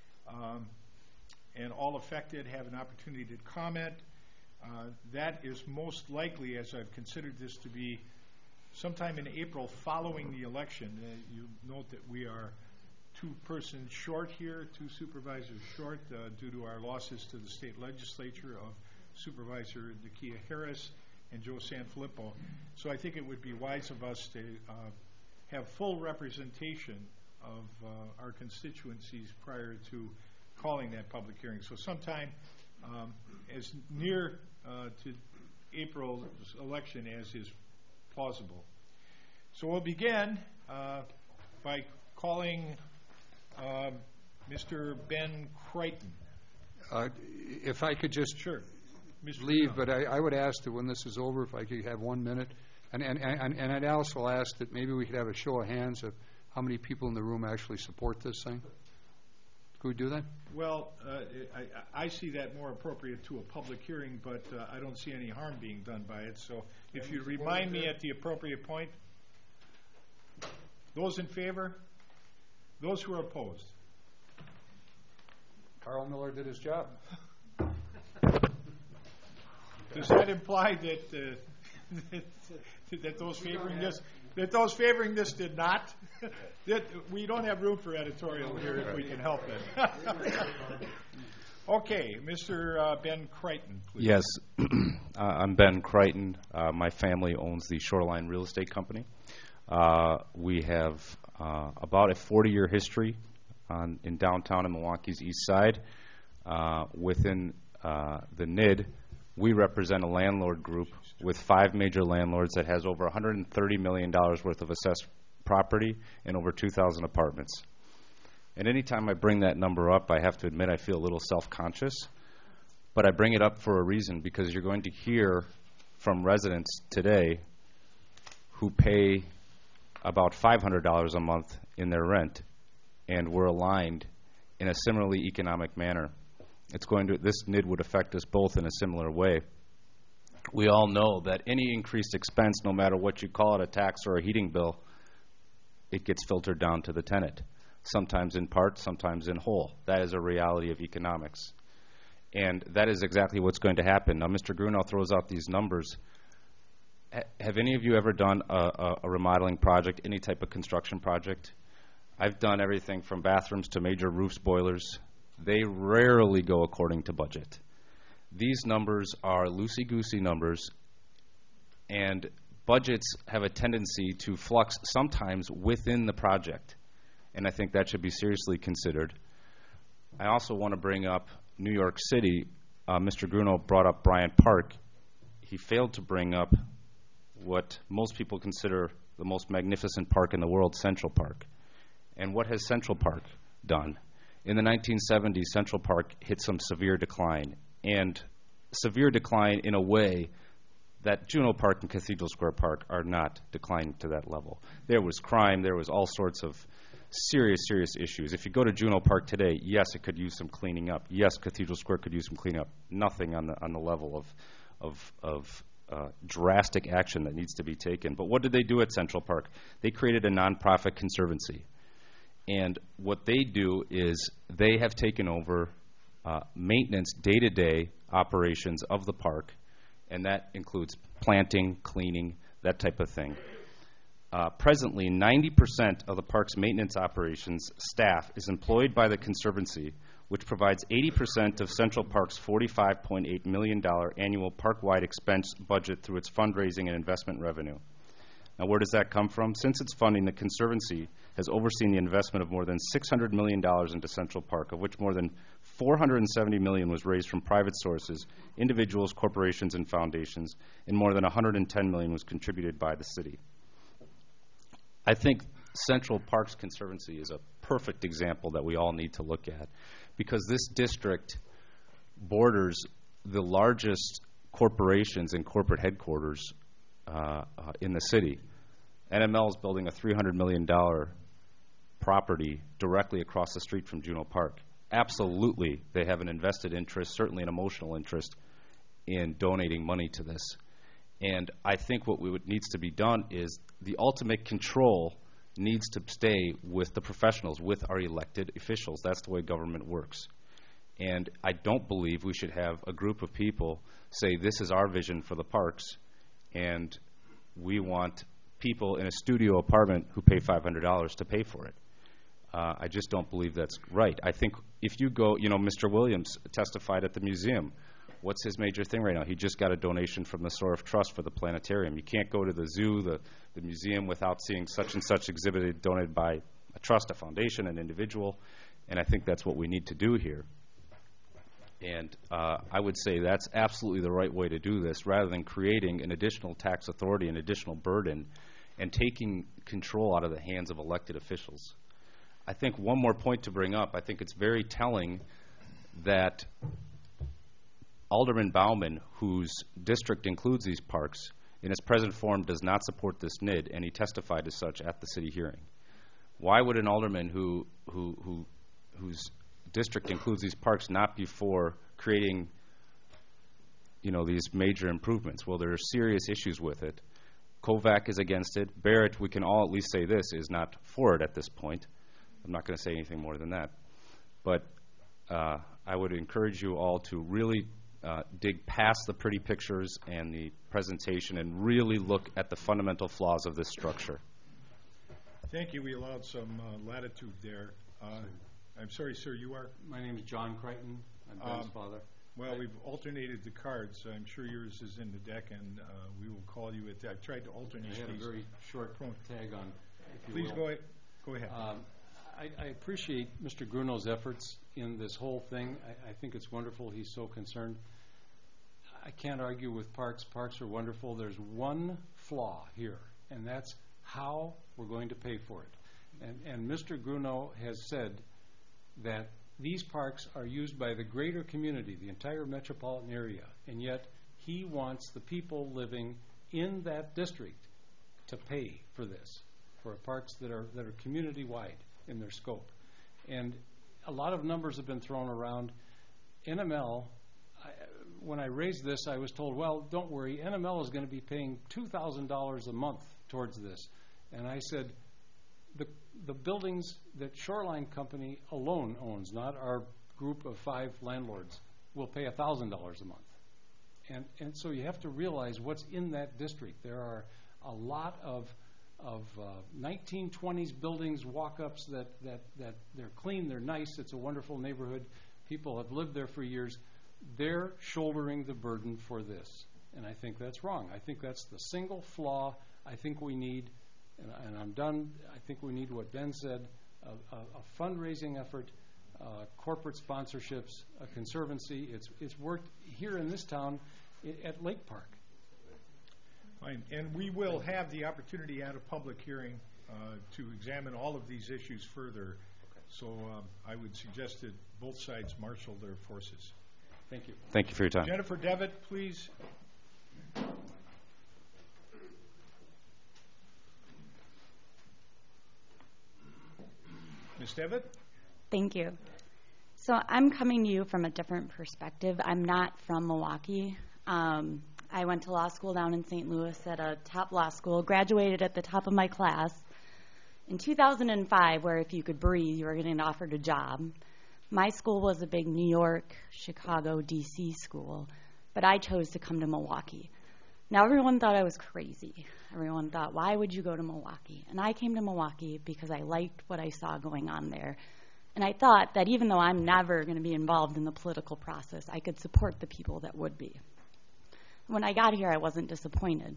and all affected have an opportunity to comment. That is most likely, as I've considered this to be sometime in April following the election. You note that we are 2 persons short here, 2 supervisors short due to our losses to the state legislature of Supervisor Nakia Harris and Joe Sanfilippo. So I think it would be wise of us to have full representation of our constituencies prior to calling that public hearing. So sometime as near to April's election as is plausible. So we'll begin by calling Mr. Ben Crichton. If I could just Sure. Mr. leave, but I would ask that when this is over, if I could have 1 minute. And I'd also ask that maybe we could have a show of hands of How many people in the room actually support this thing? Could we do that? Well, I see that more appropriate to a public hearing, but I don't see any harm being done by it. So if you remind me at the appropriate point. Those in favor? Those who are opposed? Carl Miller did his job. Does that imply that that those favoring this did not? That we don't have room for editorial here if we can help it. Okay, Mr. Ben Crichton, please. Yes, I'm Ben Crichton. My family owns the Shoreline Real Estate Company. We have about a 40-year history in downtown and Milwaukee's east side. Within the NID, we represent a landlord group with 5 major landlords that has over $130 million worth of assessed property and over 2,000 apartments. And anytime I bring that number up, I have to admit I feel a little self-conscious. But I bring it up for a reason, because you're going to hear from residents today who pay about $500 a month in their rent, and we're aligned in a similarly economic manner. This NID would affect us both in a similar way. We all know that any increased expense, no matter what you call it, a tax or a heating bill, it gets filtered down to the tenant, sometimes in part, sometimes in whole. That is a reality of economics. And that is exactly what's going to happen. Now, Mr. Grunow throws out these numbers. Have any of you ever done a remodeling project, any type of construction project? I've done everything from bathrooms to major roofs, boilers. They rarely go according to budget. These numbers are loosey-goosey numbers, and budgets have a tendency to flux sometimes within the project, and I think that should be seriously considered. I also want to bring up New York City. Mr. Grunow brought up Bryant Park. He failed to bring up what most people consider the most magnificent park in the world, Central Park. And what has Central Park done? In the 1970s, Central Park hit some severe decline, and severe decline in a way that Juneau Park and Cathedral Square Park are not declining to that level. There was crime. There was all sorts of serious issues. If you go to Juneau Park today, yes, it could use some cleaning up. Yes, Cathedral Square could use some cleaning up. Nothing on the level of drastic action that needs to be taken. But what did they do at Central Park? They created a nonprofit conservancy. And what they do is they have taken over maintenance, day-to-day operations of the park, and that includes planting, cleaning, that type of thing. Presently, 90% of the park's maintenance operations staff is employed by the Conservancy, which provides 80% of Central Park's $45.8 million annual park-wide expense budget through its fundraising and investment revenue. Now, where does that come from? Since its funding, the Conservancy has overseen the investment of more than $600 million into Central Park, of which more than $470 million was raised from private sources, individuals, corporations, and foundations, and more than $110 million was contributed by the city. I think Central Parks Conservancy is a perfect example that we all need to look at, because this district borders the largest corporations and corporate headquarters in the city. NML is building a $300 million property directly across the street from Juneau Park. Absolutely, they have an invested interest, certainly an emotional interest, in donating money to this. And I think what needs to be done is the ultimate control needs to stay with the professionals, with our elected officials. That's the way government works. And I don't believe we should have a group of people say, this is our vision for the parks, and we want people in a studio apartment who pay $500 to pay for it. I just don't believe that's right. I think if you go, Mr. Williams testified at the museum. What's his major thing right now? He just got a donation from the Sorof Trust for the planetarium. You can't go to the zoo, the museum, without seeing such and such exhibited, donated by a trust, a foundation, an individual, and I think that's what we need to do here. And I would say that's absolutely the right way to do this, rather than creating an additional tax authority, an additional burden, and taking control out of the hands of elected officials. I think one more point to bring up. I think it's very telling that Alderman Bauman, whose district includes these parks, in its present form does not support this NID, and he testified as such at the city hearing. why would an alderman whose district includes these parks not be for creating, these major improvements? Well, there are serious issues with it. Kovac is against it. Barrett, we can all at least say this, is not for it at this point. I'm not going to say anything more than that. But I would encourage you all to really dig past the pretty pictures and the presentation and really look at the fundamental flaws of this structure. Thank you. We allowed some latitude there. I'm sorry, sir, you are? My name is John Crichton. I'm Ben's father. Well, we've alternated the cards. I'm sure yours is in the deck, and we will call you at that. I've tried to alternate I had a these. very short tag on, if you Please will. go ahead. I appreciate Mr. Gruno's efforts in this whole thing. I think it's wonderful he's so concerned. I can't argue with parks. Parks are wonderful. There's one flaw here, and that's how we're going to pay for it. And Mr. Gruno has said that these parks are used by the greater community, the entire metropolitan area, and yet he wants the people living in that district to pay for this, for parks that are community-wide in their scope. And a lot of numbers have been thrown around. NML, when I raised this, I was told, well, don't worry, NML is going to be paying $2,000 a month towards this. And I said, the buildings that Shoreline Company alone owns, not our group of 5 landlords, will pay $1,000 a month. And so you have to realize what's in that district. There are a lot of 1920s buildings, walk-ups that they're clean, they're nice, it's a wonderful neighborhood. People have lived there for years. They're shouldering the burden for this. And I think that's wrong. I think that's the single flaw I think we need, and I'm done. I think we need what Ben said, a fundraising effort, corporate sponsorships, a conservancy. It's worked here in this town at Lake Park. Fine. And we will have the opportunity at a public hearing to examine all of these issues further. So I would suggest that both sides marshal their forces. Thank you. Thank you for your time. Jennifer Devitt, please. Ms. Devitt? Thank you. So I'm coming to you from a different perspective. I'm not from Milwaukee. I went to law school down in St. Louis at a top law school, graduated at the top of my class. In 2005, where if you could breathe, you were getting offered a job. My school was a big New York, Chicago, D.C. school, but I chose to come to Milwaukee. Now, everyone thought I was crazy. Everyone thought, why would you go to Milwaukee? And I came to Milwaukee because I liked what I saw going on there. And I thought that even though I'm never going to be involved in the political process, I could support the people that would be. When I got here, I wasn't disappointed.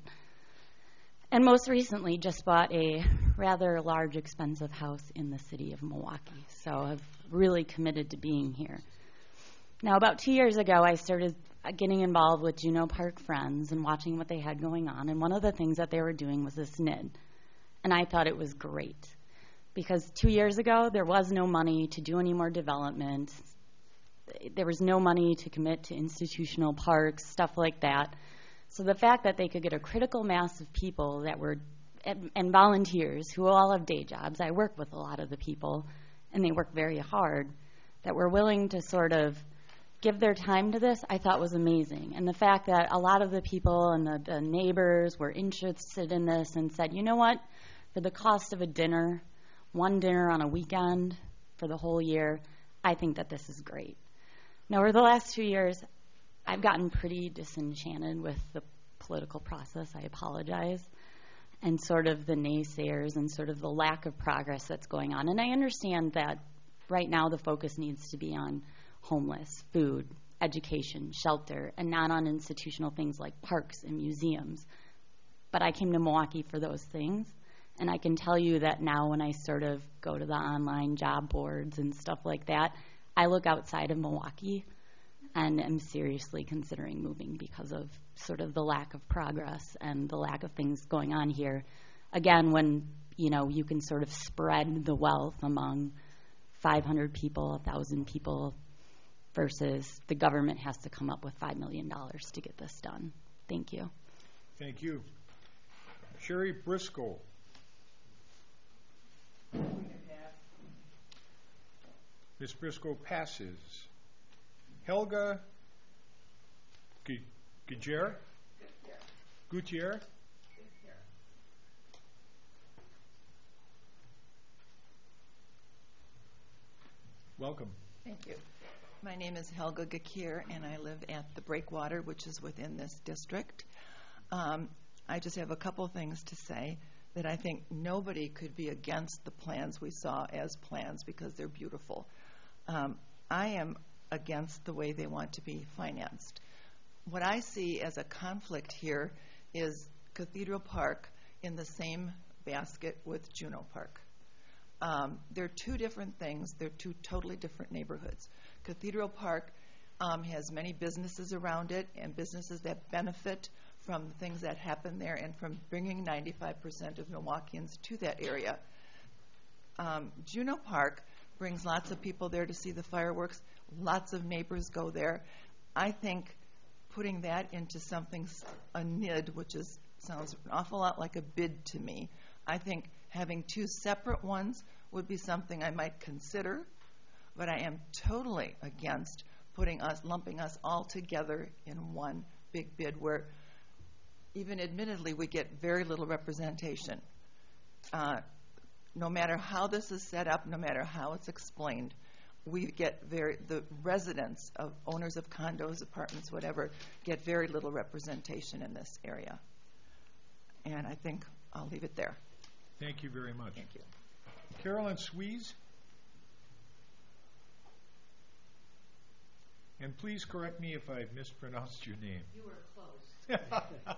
And most recently, just bought a rather large, expensive house in the city of Milwaukee. So I've really committed to being here. Now, about 2 years ago, I started getting involved with Juneau Park Friends and watching what they had going on. And one of the things that they were doing was this NID. And I thought it was great. Because 2 years ago, there was no money to do any more development. There was no money to commit to institutional parks, stuff like that. So the fact that they could get a critical mass of people that were, and volunteers who all have day jobs, I work with a lot of the people, and they work very hard, that were willing to sort of give their time to this, I thought was amazing. And the fact that a lot of the people and the neighbors were interested in this and said, you know what, for the cost of a dinner, one dinner on a weekend for the whole year, I think that this is great. Now, over the last 2 years, I've gotten pretty disenchanted with the political process. I apologize. And sort of the naysayers and sort of the lack of progress that's going on. And I understand that right now the focus needs to be on homeless, food, education, shelter, and not on institutional things like parks and museums. But I came to Milwaukee for those things. And I can tell you that now when I sort of go to the online job boards and stuff like that, I look outside of Milwaukee and am seriously considering moving because of sort of the lack of progress and the lack of things going on here. Again, when, you can sort of spread the wealth among 500 people, 1,000 people, versus the government has to come up with $5 million to get this done. Thank you. Thank you. Sherry Briscoe. Ms. Briscoe passes. Helga Gutierrez? Gutierrez? Welcome. Thank you. My name is Helga Gakir, and I live at the Breakwater, which is within this district. I just have a couple things to say that I think nobody could be against the plans we saw as plans because they're beautiful. I am against the way they want to be financed. What I see as a conflict here is Cathedral Park in the same basket with Juneau Park. They're two different things. They're two totally different neighborhoods. Cathedral Park has many businesses around it and businesses that benefit from the things that happen there and from bringing 95% of Milwaukeeans to that area. Juneau Park brings lots of people there to see the fireworks. Lots of neighbors go there. I think putting that into something, a NID, which sounds an awful lot like a bid to me, I think having two separate ones would be something I might consider, but I am totally against lumping us all together in one big bid where even admittedly we get very little representation. No matter how this is set up, no matter how it's explained, we get the residents of owners of condos, apartments, whatever, get very little representation in this area. And I think I'll leave it there. Thank you very much. Thank you. Carolyn Swees. And please correct me if I've mispronounced your name. You were close.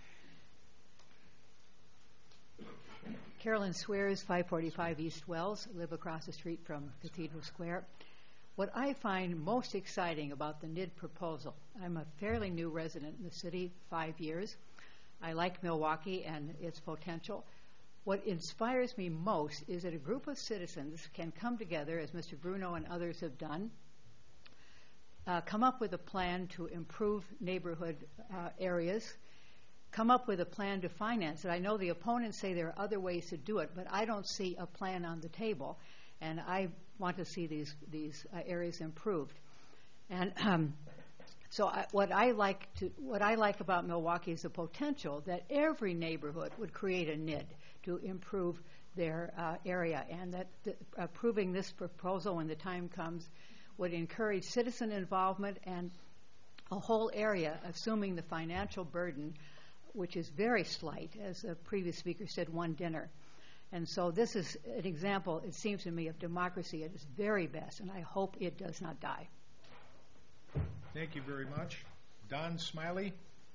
Carolyn Swears, 545 East Wells, live across the street from Cathedral Square. What I find most exciting about the NID proposal, I'm a fairly new resident in the city, 5 years. I like Milwaukee and its potential. What inspires me most is that a group of citizens can come together, as Mr. Bruno and others have done, come up with a plan to improve neighborhood areas, come up with a plan to finance it. I know the opponents say there are other ways to do it, but I don't see a plan on the table, and I want to see these areas improved. And what I like about Milwaukee is the potential that every neighborhood would create a NID to improve their area, and that approving this proposal when the time comes would encourage citizen involvement and a whole area assuming the financial burden, which is very slight, as a previous speaker said, one dinner. And so this is an example, it seems to me, of democracy at its very best, and I hope it does not die. Thank you very much. Don Smiley.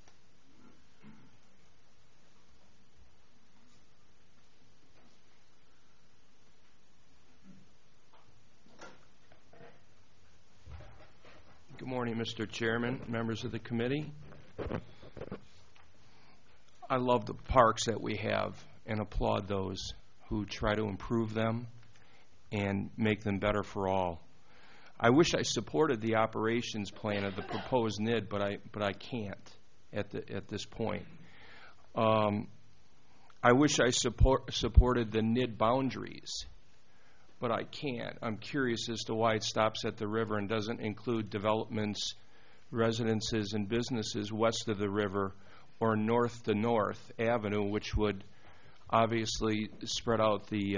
Good morning, Mr. Chairman, members of the committee. I love the parks that we have and applaud those who try to improve them and make them better for all. I wish I supported the operations plan of the proposed NID, but I can't at this point. I wish I supported the NID boundaries, but I can't. I'm curious as to why it stops at the river and doesn't include developments, residences, and businesses west of the river or north to North Avenue, which would obviously spread out the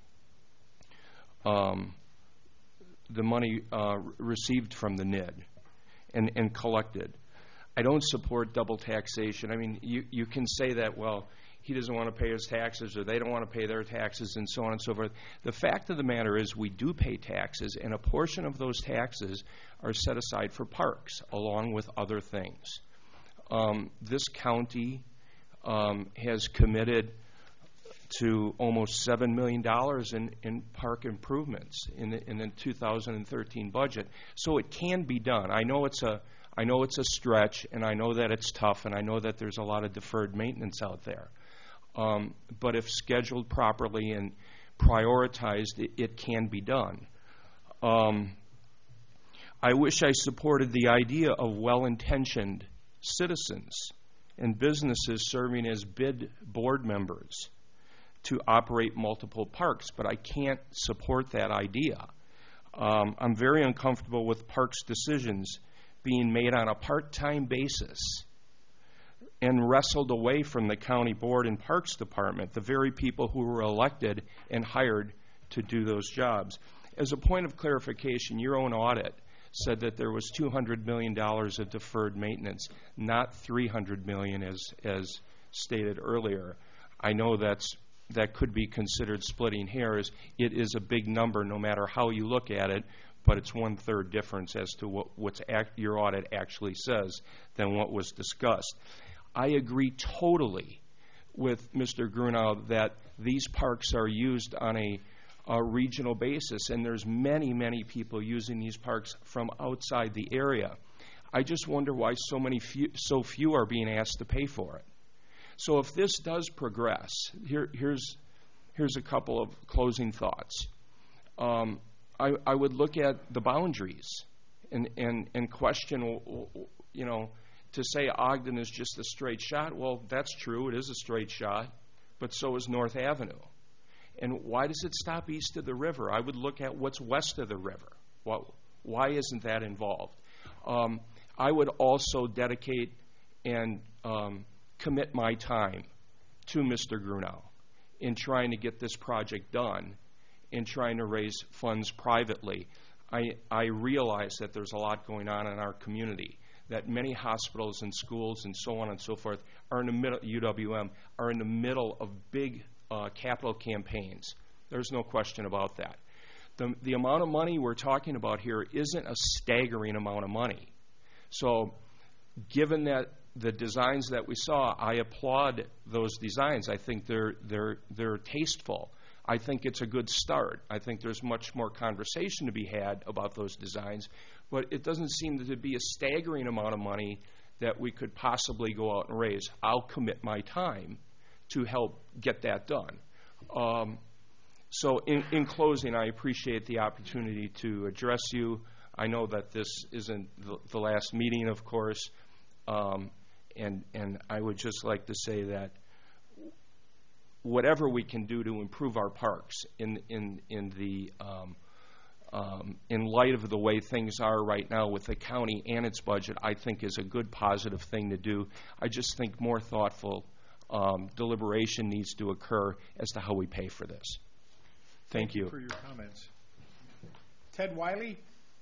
money received from the NID and collected. I don't support double taxation. I mean, you can say that, well, he doesn't want to pay his taxes or they don't want to pay their taxes and so on and so forth. The fact of the matter is we do pay taxes, and a portion of those taxes are set aside for parks along with other things. This county has committed to almost $7 million in park improvements in the 2013 budget. So it can be done. I know it's a stretch, and I know that it's tough, and I know that there's a lot of deferred maintenance out there. But if scheduled properly and prioritized, it can be done. I wish I supported the idea of well-intentioned citizens and businesses serving as bid board members to operate multiple parks, but I can't support that idea. I'm very uncomfortable with parks decisions being made on a part-time basis and wrestled away from the county board and parks department, the very people who were elected and hired to do those jobs. As a point of clarification, your own audit said that there was $200 million of deferred maintenance, not $300 million as stated earlier. I know that could be considered splitting hairs. It is a big number no matter how you look at it, but it's 1/3 difference as to what your audit actually says than what was discussed. I agree totally with Mr. Grunow that these parks are used on a regional basis, and there's many, many people using these parks from outside the area. I just wonder why so few are being asked to pay for it. So if this does progress, here's a couple of closing thoughts. I would look at the boundaries and question, to say Ogden is just a straight shot. Well, that's true. It is a straight shot, but so is North Avenue. And why does it stop east of the river? I would look at what's west of the river. Why isn't that involved? I would also dedicate and commit my time to Mr. Grunow in trying to get this project done, in trying to raise funds privately. I realize that there's a lot going on in our community, that many hospitals and schools and so on and so forth are in the middle, UWM, are in the middle of big capital campaigns. There's no question about that. The amount of money we're talking about here isn't a staggering amount of money. So given that the designs that we saw, I applaud those designs. I think they're tasteful. I think it's a good start. I think there's much more conversation to be had about those designs, but it doesn't seem to be a staggering amount of money that we could possibly go out and raise. I'll commit my time to help get that done. So in closing, I appreciate the opportunity to address you. I know that this isn't the last meeting, of course, and I would just like to say that whatever we can do to improve our parks in light of the way things are right now with the county and its budget, I think is a good positive thing to do. I just think more thoughtful deliberation needs to occur as to how we pay for this. Thank you. For your comments. Ted Wiley?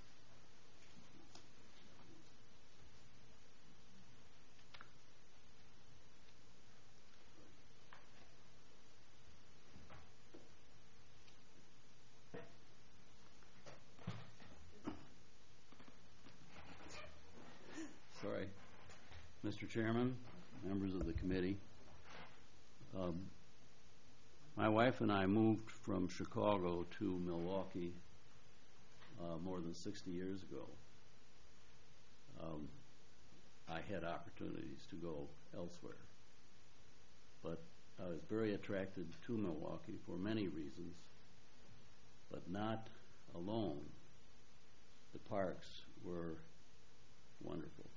Sorry. Mr. Chairman, members of the committee, my wife and I moved from Chicago to Milwaukee more than 60 years ago. I had opportunities to go elsewhere, but I was very attracted to Milwaukee for many reasons, but not alone. The parks were wonderful.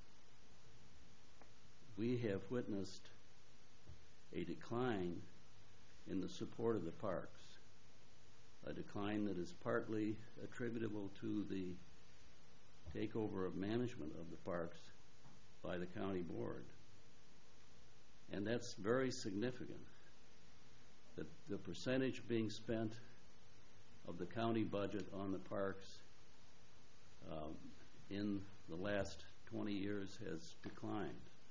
We have witnessed a decline in the support of the parks, a decline that is partly attributable to the takeover of management of the parks by the county board. And that's very significant. The percentage being spent of the county budget on the parks in the last 20 years has declined.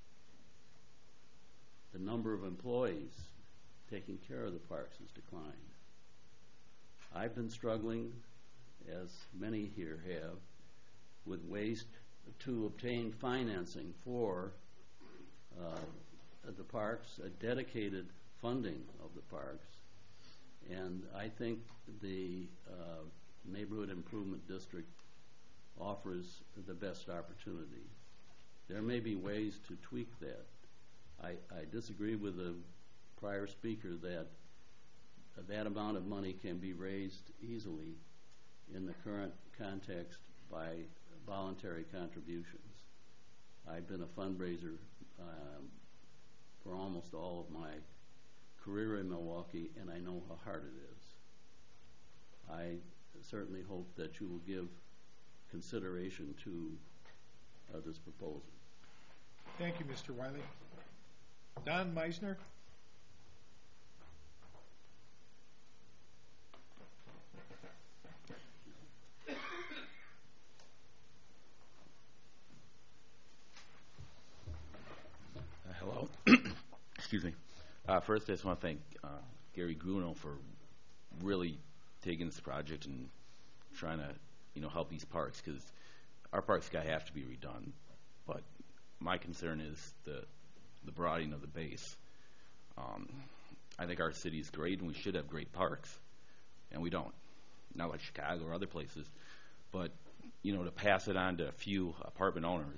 The number of employees taking care of the parks has declined. I've been struggling, as many here have, with ways to obtain financing for the parks, a dedicated funding of the parks, and I think the Neighborhood Improvement District offers the best opportunity. There may be ways to tweak that. I disagree with the prior speaker that that amount of money can be raised easily in the current context by voluntary contributions. I've been a fundraiser for almost all of my career in Milwaukee, and I know how hard it is. I certainly hope that you will give consideration to this proposal. Thank you, Mr. Wiley. Don Meisner? Hello. Excuse me. First, I just want to thank Gary Gruno for really taking this project and trying to, help these parks, because our parks have to be redone. But my concern is the broadening of the base. I think our city is great, and we should have great parks, and we don't. Not like Chicago or other places, but to pass it on to a few apartment owners,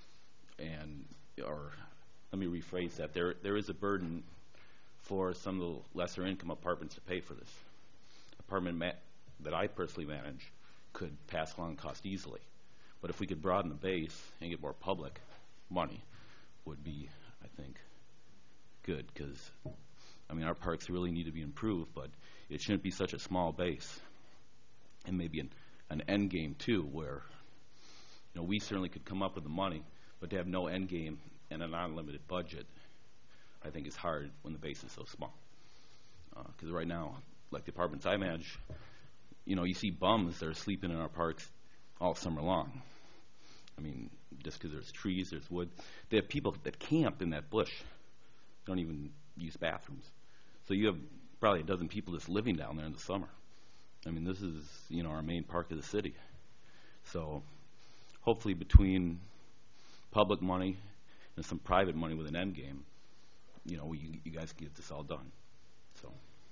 or let me rephrase that. There is a burden for some of the lesser income apartments to pay for this. Apartment that I personally manage could pass along cost easily. But if we could broaden the base and get more public money, would be, I think, good, because, our parks really need to be improved, but it shouldn't be such a small base. And maybe an end game, too, where, we certainly could come up with the money, but to have no end game and an unlimited budget, I think is hard when the base is so small. Because right now, like the apartments I manage, you see bums that are sleeping in our parks all summer long. Just because there's trees, there's wood. They have people that camp in that bush, don't even use bathrooms. So you have probably a dozen people just living down there in the summer. This is, our main park of the city. So hopefully between public money and some private money with an end game, you guys can get this all done. So.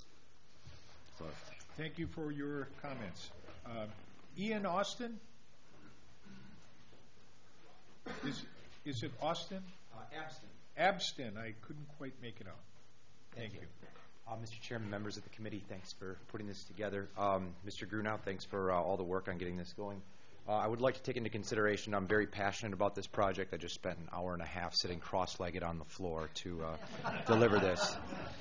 Thank you for your comments. Ian Austin? Is it Austin? Abstin. Abstin. I couldn't quite make it out. Thank you. Mr. Chairman, members of the committee, thanks for putting this together. Mr. Grunow, thanks for all the work on getting this going. I would like to take into consideration, I'm very passionate about this project. I just spent an hour and a half sitting cross-legged on the floor to deliver this.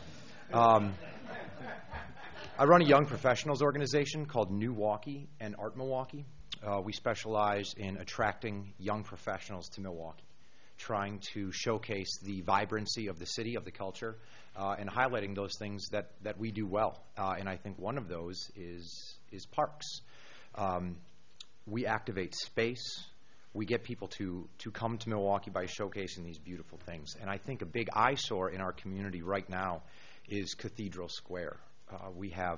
I run a young professionals organization called New Milwaukee and Art Milwaukee. We specialize in attracting young professionals to Milwaukee, trying to showcase the vibrancy of the city, of the culture, and highlighting those things that we do well. And I think one of those is parks. We activate space. We get people to come to Milwaukee by showcasing these beautiful things. And I think a big eyesore in our community right now is Cathedral Square. We have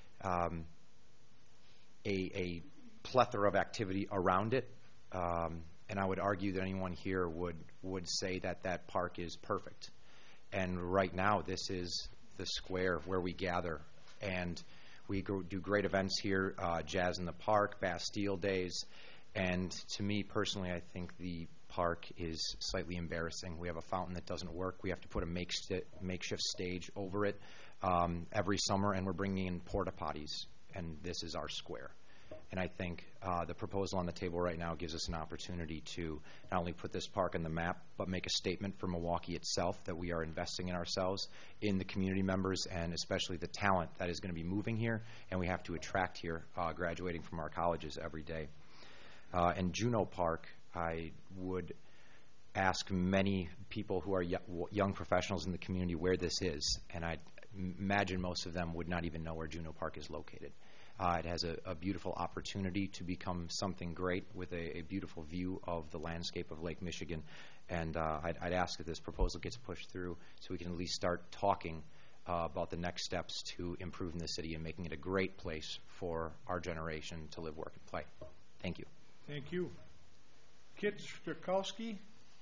a plethora of activity around it, and I would argue that anyone here would say that park is perfect. And right now, this is the square where we gather, and we do great events here, Jazz in the Park, Bastille Days, and to me personally, I think the park is slightly embarrassing. We have a fountain that doesn't work. We have to put a makeshift stage over it every summer, and we're bringing in porta potties, and this is our square. And I think the proposal on the table right now gives us an opportunity to not only put this park on the map, but make a statement for Milwaukee itself that we are investing in ourselves, in the community members, and especially the talent that is going to be moving here, and we have to attract here, graduating from our colleges every day. And Juneau Park, I would ask many people who are young professionals in the community where this is, and I imagine most of them would not even know where Juneau Park is located. It has a beautiful opportunity to become something great with a beautiful view of the landscape of Lake Michigan. And I'd ask that this proposal gets pushed through so we can at least start talking about the next steps to improving the city and making it a great place for our generation to live, work, and play. Thank you. Thank you. Kit Strakowski?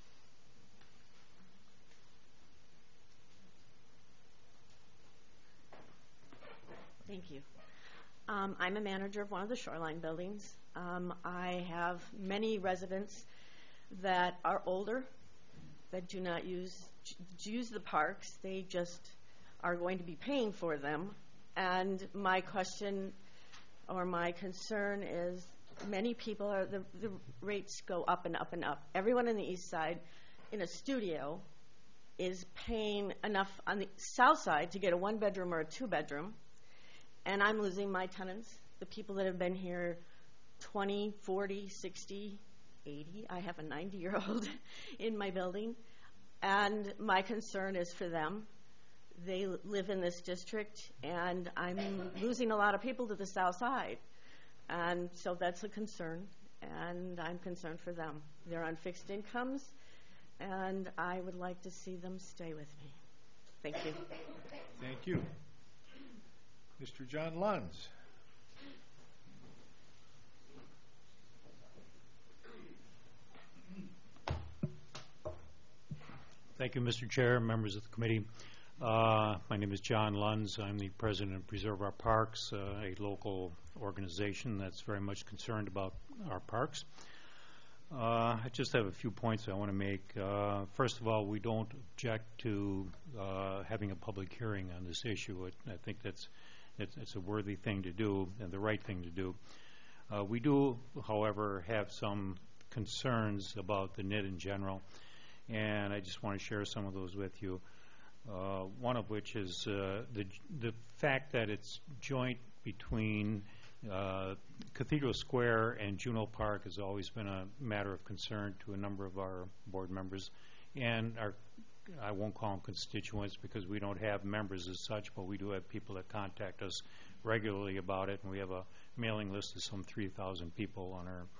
Thank you. I'm a manager of one of the Shoreline buildings. I have many residents that are older that do not use the parks. They just are going to be paying for them. And my question or my concern is many people the rates go up and up and up. Everyone in the east side in a studio is paying enough on the south side to get a one-bedroom or a two-bedroom, and I'm losing my tenants, the people that have been here 20, 40, 60, 80. I have a 90-year-old in my building, and my concern is for them. They live in this district, and I'm losing a lot of people to the south side, and so that's a concern, and I'm concerned for them. They're on fixed incomes, and I would like to see them stay with me. Thank you. Thank you. Mr. John Lunds. Thank you, Mr. Chair, members of the committee. My name is John Lunds. I'm the president of Preserve Our Parks, a local organization that's very much concerned about our parks. I just have a few points I want to make. First of all, we don't object to having a public hearing on this issue. I think it's a worthy thing to do and the right thing to do. We do, however, have some concerns about the NID in general, and I just want to share some of those with you. One of which is the fact that it's joint between Cathedral Square and Juneau Park has always been a matter of concern to a number of our board members, and I won't call them constituents because we don't have members as such, but we do have people that contact us regularly about it, and we have a mailing list of some 3,000 people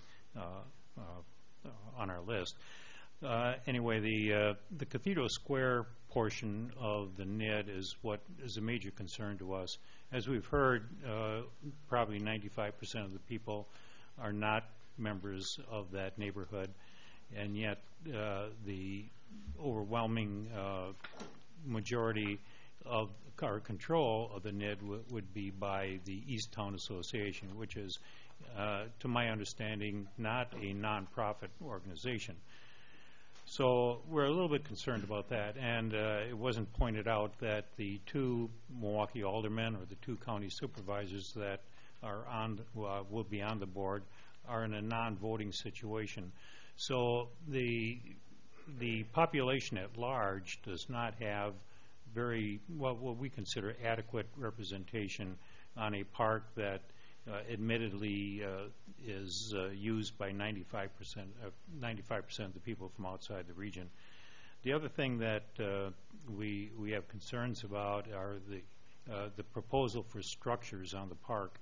on our list. Anyway, the Cathedral Square portion of the NID is what is a major concern to us. As we've heard, probably 95% of the people are not members of that neighborhood, and yet the overwhelming majority of our control of the NID would be by the East Town Association, which is, to my understanding, not a nonprofit organization. So we're a little bit concerned about that, and it wasn't pointed out that the two Milwaukee aldermen or the two county supervisors that are will be on the board are in a non-voting situation. So the population at large does not have what we consider adequate representation on a park that admittedly is used by 95% of the people from outside the region. The other thing that we have concerns about are the proposal for structures on the park.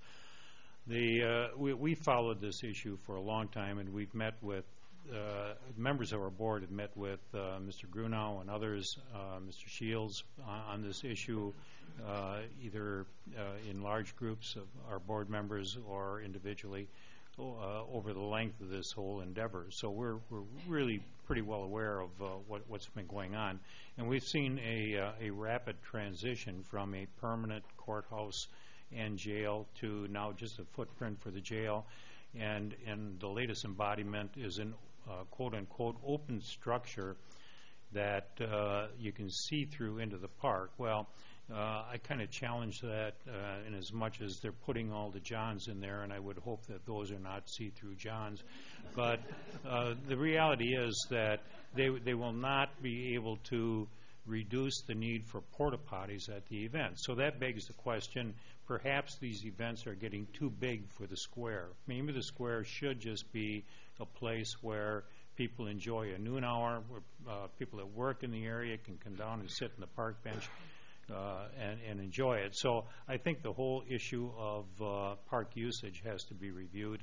We followed this issue for a long time, and we've met with members of our board have met with Mr. Grunow and others, Mr. Shields, on this issue, either in large groups of our board members or individually over the length of this whole endeavor. So we're really pretty well aware of what's been going on. And we've seen a rapid transition from a permanent courthouse and jail to now just a footprint for the jail. And the latest embodiment is an quote-unquote open structure that you can see through into the park. Well, I kind of challenge that in as much as they're putting all the Johns in there, and I would hope that those are not see-through Johns. But the reality is that they will not be able to reduce the need for porta potties at the event. So that begs the question, perhaps these events are getting too big for the square. Maybe the square should just be a place where people enjoy a noon hour, where people that work in the area can come down and sit in the park bench and enjoy it. So I think the whole issue of park usage has to be reviewed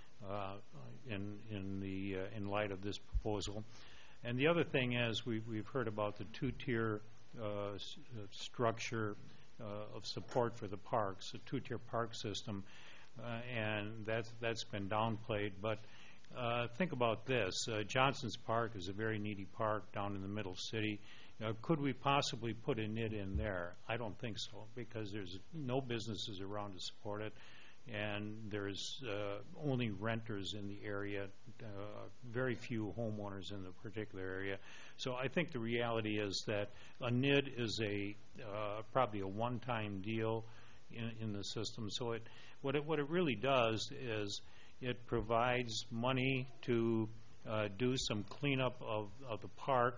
in light of this proposal. And the other thing is we've heard about the two-tier structure of support for the parks, a two-tier park system, and that's been downplayed. But think about this. Johnson's Park is a very needy park down in the middle city. Could we possibly put a NID in there? I don't think so, because there's no businesses around to support it, and there's only renters in the area, very few homeowners in the particular area. So I think the reality is that a NID is probably a one-time deal in the system. So what it really does is it provides money to do some cleanup of the park.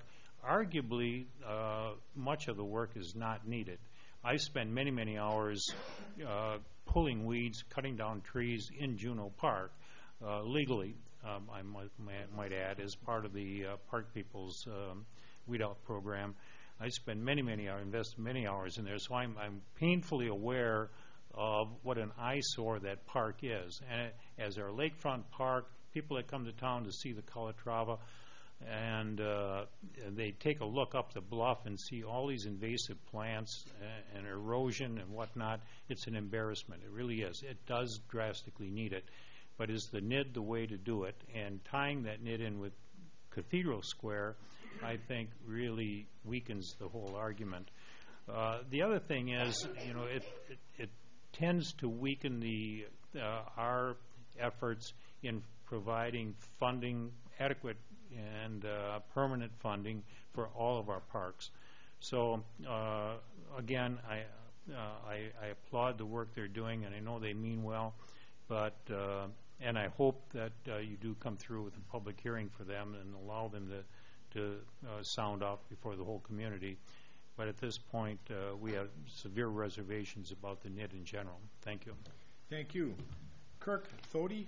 arguably, much of the work is not needed. I spend many, many hours pulling weeds, cutting down trees in Juneau Park, legally, I might add, as part of the Park People's Weed Out program. I spend many, many hours, invest many hours in there, so I'm painfully aware of what an eyesore that park is. And as our lakefront park, people that come to town to see the Calatrava, and they take a look up the bluff and see all these invasive plants and erosion and whatnot. It's an embarrassment. It really is. It does drastically need it. But is the NID the way to do it? And tying that NID in with Cathedral Square, I think, really weakens the whole argument. The other thing is, you know, it tends to weaken our efforts in providing funding, adequate and permanent funding for all of our parks. So again, I applaud the work they're doing, and I know they mean well, but and I hope that you do come through with a public hearing for them and allow them to sound out before the whole community. But at this point, we have severe reservations about the NID in general. Thank you. Thank you. Kirk Thody.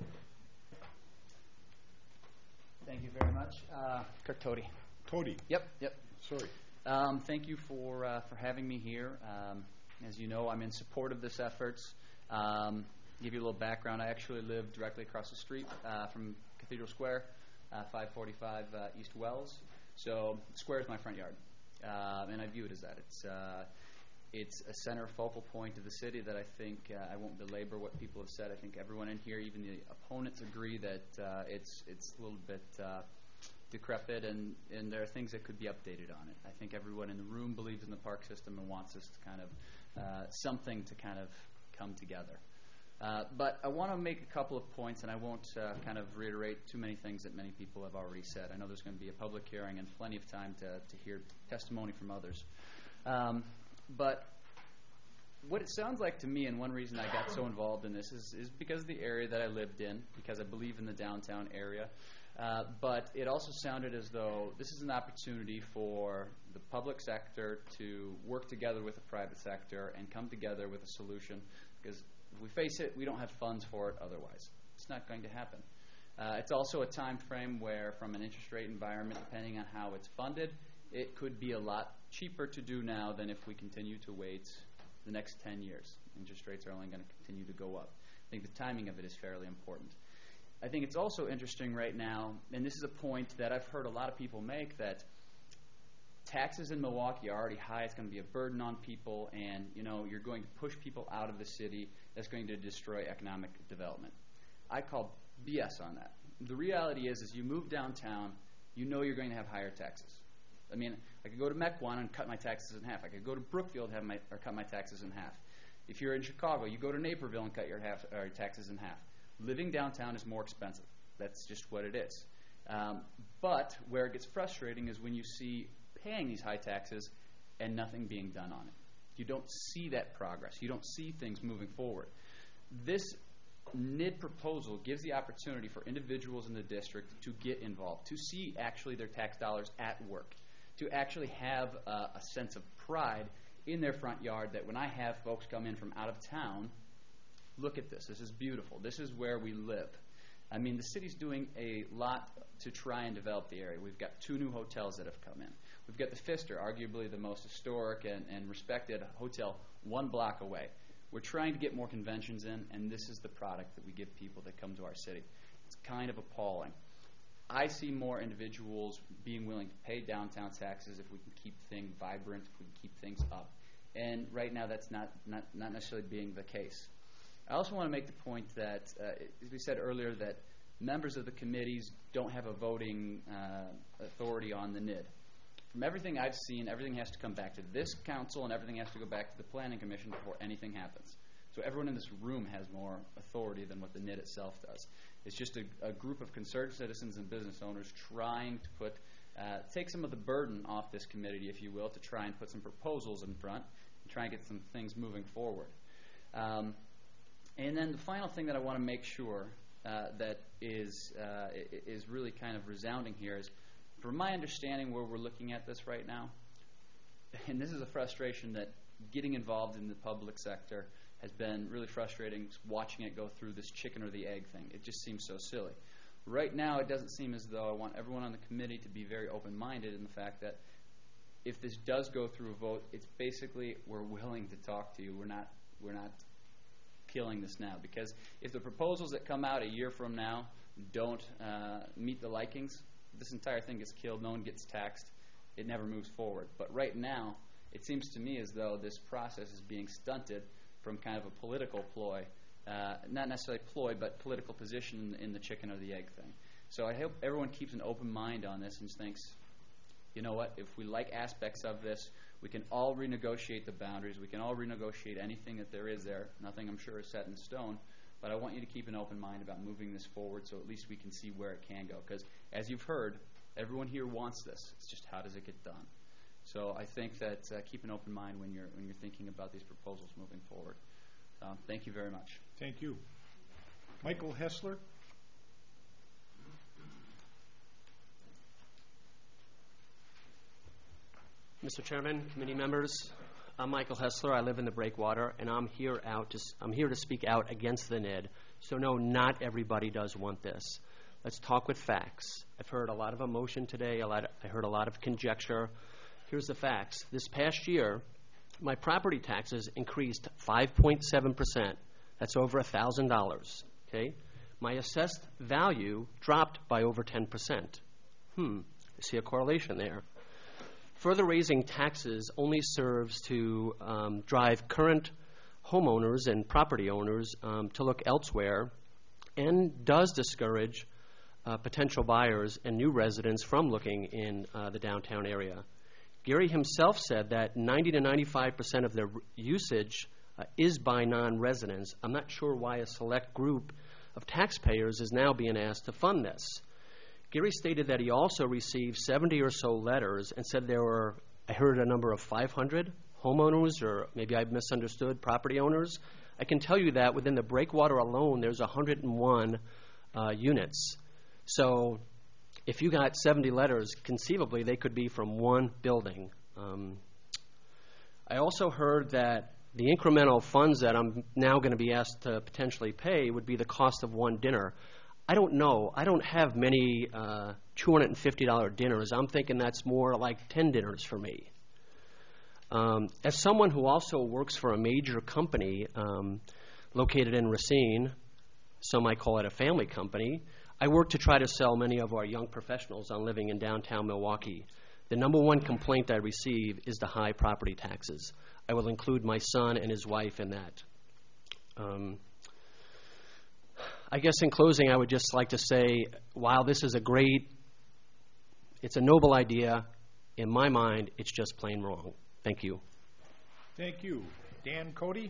Thank you very much. Kirk Thody. Thody. Yep. Sorry. Thank you for having me here. As you know, I'm in support of this efforts. Give you a little background. I actually live directly across the street from Cathedral Square, 545 East Wells. So the square is my front yard, and I view it as that. It's a center focal point of the city that I think I won't belabor what people have said. I think everyone in here, even the opponents, agree that it's a little bit decrepit, and there are things that could be updated on it. I think everyone in the room believes in the park system and wants us to kind of something to kind of come together. But I want to make a couple of points, and I won't kind of reiterate too many things that many people have already said. I know there's going to be a public hearing and plenty of time to hear testimony from others. But what it sounds like to me, and one reason I got so involved in this, is because of the area that I lived in, because I believe in the downtown area. But it also sounded as though this is an opportunity for the public sector to work together with the private sector and come together with a solution, because if we face it, we don't have funds for it otherwise. It's not going to happen. It's also a time frame where, from an interest rate environment, depending on how it's funded, it could be a lot cheaper to do now than if we continue to wait the next 10 years. Interest rates are only going to continue to go up. I think the timing of it is fairly important. I think it's also interesting right now, and this is a point that I've heard a lot of people make, that taxes in Milwaukee are already high. It's going to be a burden on people, and you're going to push people out of the city. That's going to destroy economic development. I call BS on that. The reality is you move downtown, you know you're going to have higher taxes. I mean, I could go to Mequon and cut my taxes in half. I could go to Brookfield and cut my taxes in half. If you're in Chicago, you go to Naperville and cut your taxes in half. Living downtown is more expensive. That's just what it is. But where it gets frustrating is when you see paying these high taxes and nothing being done on it. You don't see that progress. You don't see things moving forward. This NID proposal gives the opportunity for individuals in the district to get involved, to see actually their tax dollars at work, to actually have a sense of pride in their front yard that when I have folks come in from out of town, look at this. This is beautiful. This is where we live. I mean, the city's doing a lot to try and develop the area. We've got 2 new hotels that have come in. We've got the Pfister, arguably the most historic and respected hotel 1 block away. We're trying to get more conventions in, and this is the product that we give people that come to our city. It's kind of appalling. I see more individuals being willing to pay downtown taxes if we can keep things vibrant, if we can keep things up. And right now that's not necessarily being the case. I also want to make the point that, as we said earlier, that members of the committees don't have a voting authority on the NID. From everything I've seen, everything has to come back to this council and everything has to go back to the Planning Commission before anything happens. So everyone in this room has more authority than what the NID itself does. It's just a group of concerned citizens and business owners trying to take some of the burden off this committee, if you will, to try and put some proposals in front and try and get some things moving forward. And then the final thing that I want to make sure that is really kind of resounding here is from my understanding where we're looking at this right now, and this is a frustration that getting involved in the public sector has been really frustrating, watching it go through this chicken or the egg thing. It just seems so silly. Right now, it doesn't seem as though I want everyone on the committee to be very open-minded in the fact that if this does go through a vote, it's basically we're willing to talk to you. We're not killing this now, because if the proposals that come out a year from now don't meet the likings, this entire thing gets killed. No one gets taxed. It never moves forward. But right now, it seems to me as though this process is being stunted from kind of a political ploy, not necessarily ploy, but political position in the chicken or the egg thing. So I hope everyone keeps an open mind on this and thinks, you know what, if we like aspects of this, we can all renegotiate the boundaries. We can all renegotiate anything that there is there. Nothing, I'm sure, is set in stone. But I want you to keep an open mind about moving this forward so at least we can see where it can go. Because as you've heard, everyone here wants this. It's just how does it get done? So I think that keep an open mind when you're thinking about these proposals moving forward. Thank you very much. Thank you. Michael Hessler. Mr. Chairman, committee members, I'm Michael Hessler. I live in the Breakwater, and I'm here to speak out against the NID. So no, not everybody does want this. Let's talk with facts. I've heard a lot of emotion today. I heard a lot of conjecture. Here's the facts. This past year, my property taxes increased 5.7%. That's over $1,000. Okay? My assessed value dropped by over 10%. I see a correlation there. Further raising taxes only serves to drive current homeowners and property owners to look elsewhere, and does discourage potential buyers and new residents from looking in the downtown area. Gary himself said that 90 to 95% of their usage is by non-residents. I'm not sure why a select group of taxpayers is now being asked to fund this. Gary stated that he also received 70 or so letters and said there were, I heard a number of 500 homeowners, or maybe I misunderstood, property owners. I can tell you that within the Breakwater alone, there's 101 units. So if you got 70 letters, conceivably they could be from one building. I also heard that the incremental funds that I'm now going to be asked to potentially pay would be the cost of one dinner. I don't know. I don't have many $250 dinners. I'm thinking that's more like 10 dinners for me. As someone who also works for a major company located in Racine, some might call it a family company, I work to try to sell many of our young professionals on living in downtown Milwaukee. The number one complaint I receive is the high property taxes. I will include my son and his wife in that. I guess in closing, I would just like to say, while this is it's a noble idea, in my mind, it's just plain wrong. Thank you. Thank you. Dan Cody?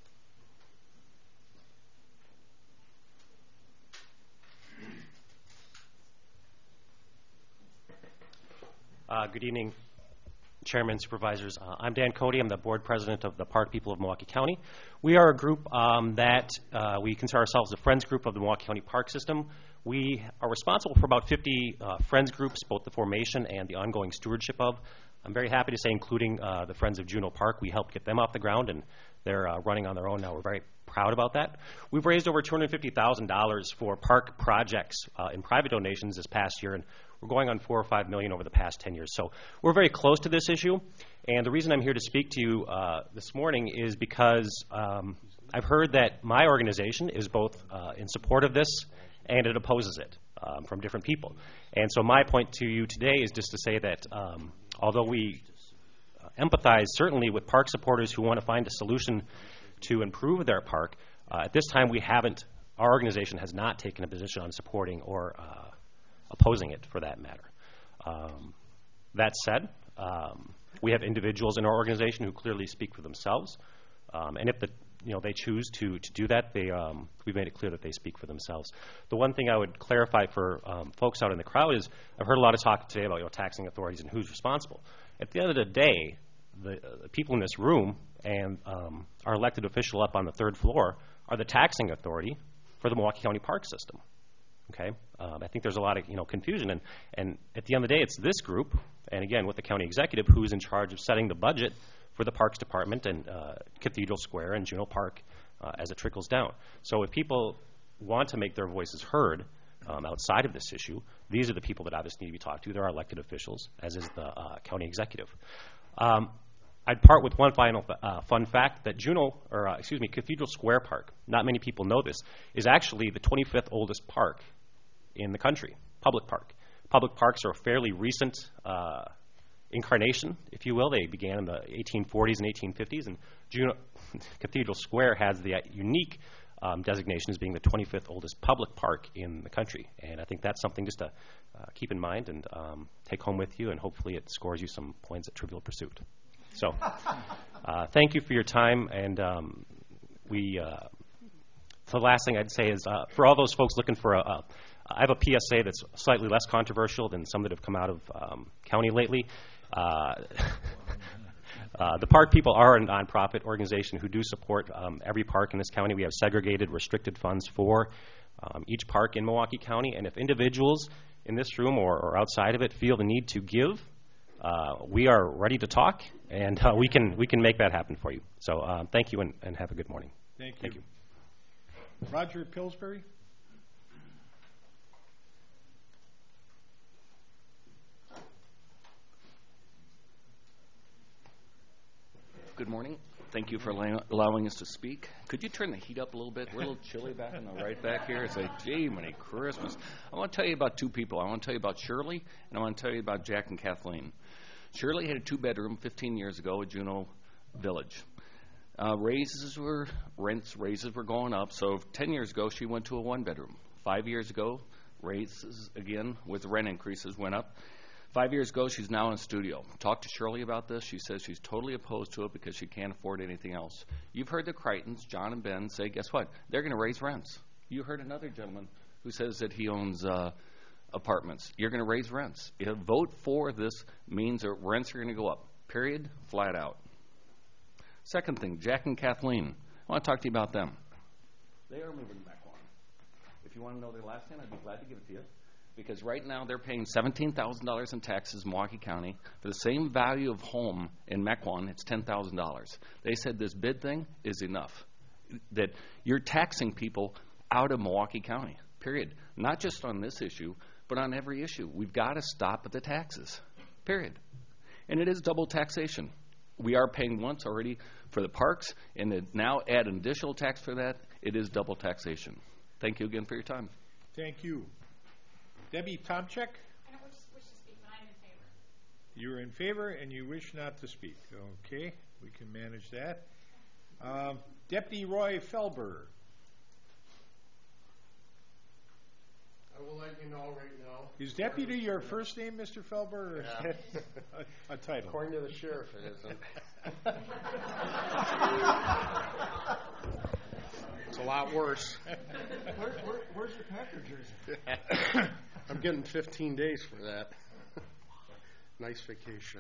Good evening, Chairman, Supervisors. I'm Dan Cody. I'm the Board President of the Park People of Milwaukee County. We are a group that we consider ourselves the Friends Group of the Milwaukee County Park System. We are responsible for about 50 Friends groups, both the formation and the ongoing stewardship of. I'm very happy to say, including the Friends of Juneau Park, we helped get them off the ground, and they're running on their own now. We're very proud about that. We've raised over $250,000 for park projects in private donations this past year, and we're going on $4 or $5 million over the past 10 years. So we're very close to this issue, and the reason I'm here to speak to you this morning is because I've heard that my organization is both in support of this and it opposes it from different people. And so my point to you today is just to say that although we empathize certainly with park supporters who want to find a solution to improve their park, at this time our organization has not taken a position on supporting or opposing it for that matter. That said, we have individuals in our organization who clearly speak for themselves, and if they choose to do that, we've made it clear that they speak for themselves. The one thing I would clarify for folks out in the crowd is I've heard a lot of talk today about taxing authorities and who's responsible. At the end of the day, the people in this room and our elected official up on the third floor are the taxing authority for the Milwaukee County Park System. Okay, I think there's a lot of confusion, and at the end of the day, it's this group, and again with the county executive, who's in charge of setting the budget for the Parks Department and Cathedral Square and Juneau Park as it trickles down. So if people want to make their voices heard outside of this issue, these are the people that obviously need to be talked to. They're our elected officials, as is the county executive. I'd part with one final fun fact that Cathedral Square Park, not many people know this, is actually the 25th oldest park in the country, public park. Public parks are a fairly recent incarnation, if you will. They began in the 1840s and 1850s, and Cathedral Square has the unique designation as being the 25th oldest public park in the country. And I think that's something just to keep in mind and take home with you, and hopefully it scores you some points at Trivial Pursuit. So thank you for your time, and the last thing I'd say is for all those folks looking for I have a PSA that's slightly less controversial than some that have come out of county lately. The park people are a nonprofit organization who do support every park in this county. We have segregated, restricted funds for each park in Milwaukee County, and if individuals in this room or outside of it feel the need to give, we are ready to talk, and we can make that happen for you. So thank you, and have a good morning. Thank you. Roger Pillsbury. Good morning. Thank you for allowing us to speak. Could you turn the heat up a little bit? We're a little chilly back in the right back here. It's like, gee, many Christmas. I want to tell you about two people. I want to tell you about Shirley, and I want to tell you about Jack and Kathleen. Shirley had a two-bedroom 15 years ago at Juneau Village. Raises were going up, so 10 years ago she went to a one-bedroom. 5 years ago, raises again with rent increases went up. 5 years ago, she's now in a studio. Talked to Shirley about this. She says she's totally opposed to it because she can't afford anything else. You've heard the Crichtons, John and Ben, say, guess what? They're going to raise rents. You heard another gentleman who says that he owns apartments. You're going to raise rents. If a vote for this means that rents are going to go up, period, flat out. Second thing, Jack and Kathleen. I want to talk to you about them. They are moving back on. If you want to know their last name, I'd be glad to give it to you. Because right now they're paying $17,000 in taxes in Milwaukee County. For the same value of home in Mequon, it's $10,000. They said this bid thing is enough. That you're taxing people out of Milwaukee County, period. Not just on this issue, but on every issue. We've got to stop at the taxes, period. And it is double taxation. We are paying once already for the parks, and to now add an additional tax for that, it is double taxation. Thank you again for your time. Thank you. Debbie Tomczyk? I don't wish to speak, but I'm in favor. You're in favor and you wish not to speak. Okay, we can manage that. Deputy Roy Felber. I will let you know right now. Is deputy your first name, Mr. Felber? Or Yeah. is that a title? According to the sheriff, it isn't. It's a lot worse. Where's your Packer jersey? I'm getting 15 days for that. Nice vacation.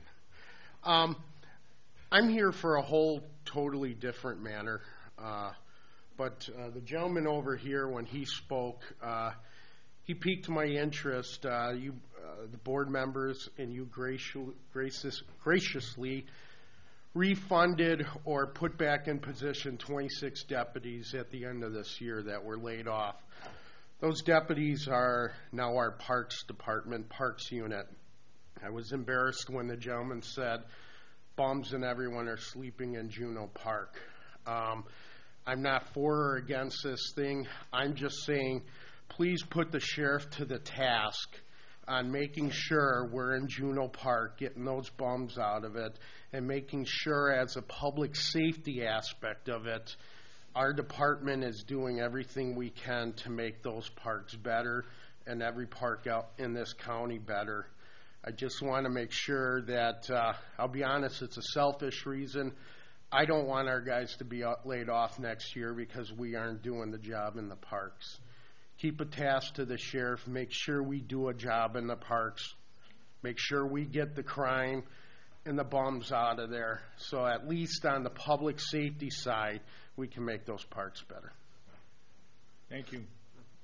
I'm here for a whole totally different manner. But the gentleman over here, when he spoke, he piqued my interest. The board members and you graciously refunded or put back in position 26 deputies at the end of this year that were laid off. Those deputies are now our Parks Department, Parks Unit. I was embarrassed when the gentleman said bums and everyone are sleeping in Juneau Park. I'm not for or against this thing. I'm just saying please put the sheriff to the task on making sure we're in Juneau Park, getting those bums out of it, and making sure as a public safety aspect of it, our department is doing everything we can to make those parks better and every park out in this county better. I just want to make sure that, I'll be honest, it's a selfish reason. I don't want our guys to be laid off next year because we aren't doing the job in the parks. Keep a task to the sheriff, make sure we do a job in the parks, make sure we get the crime and the bums out of there. So at least on the public safety side, we can make those parks better. Thank you. Mr.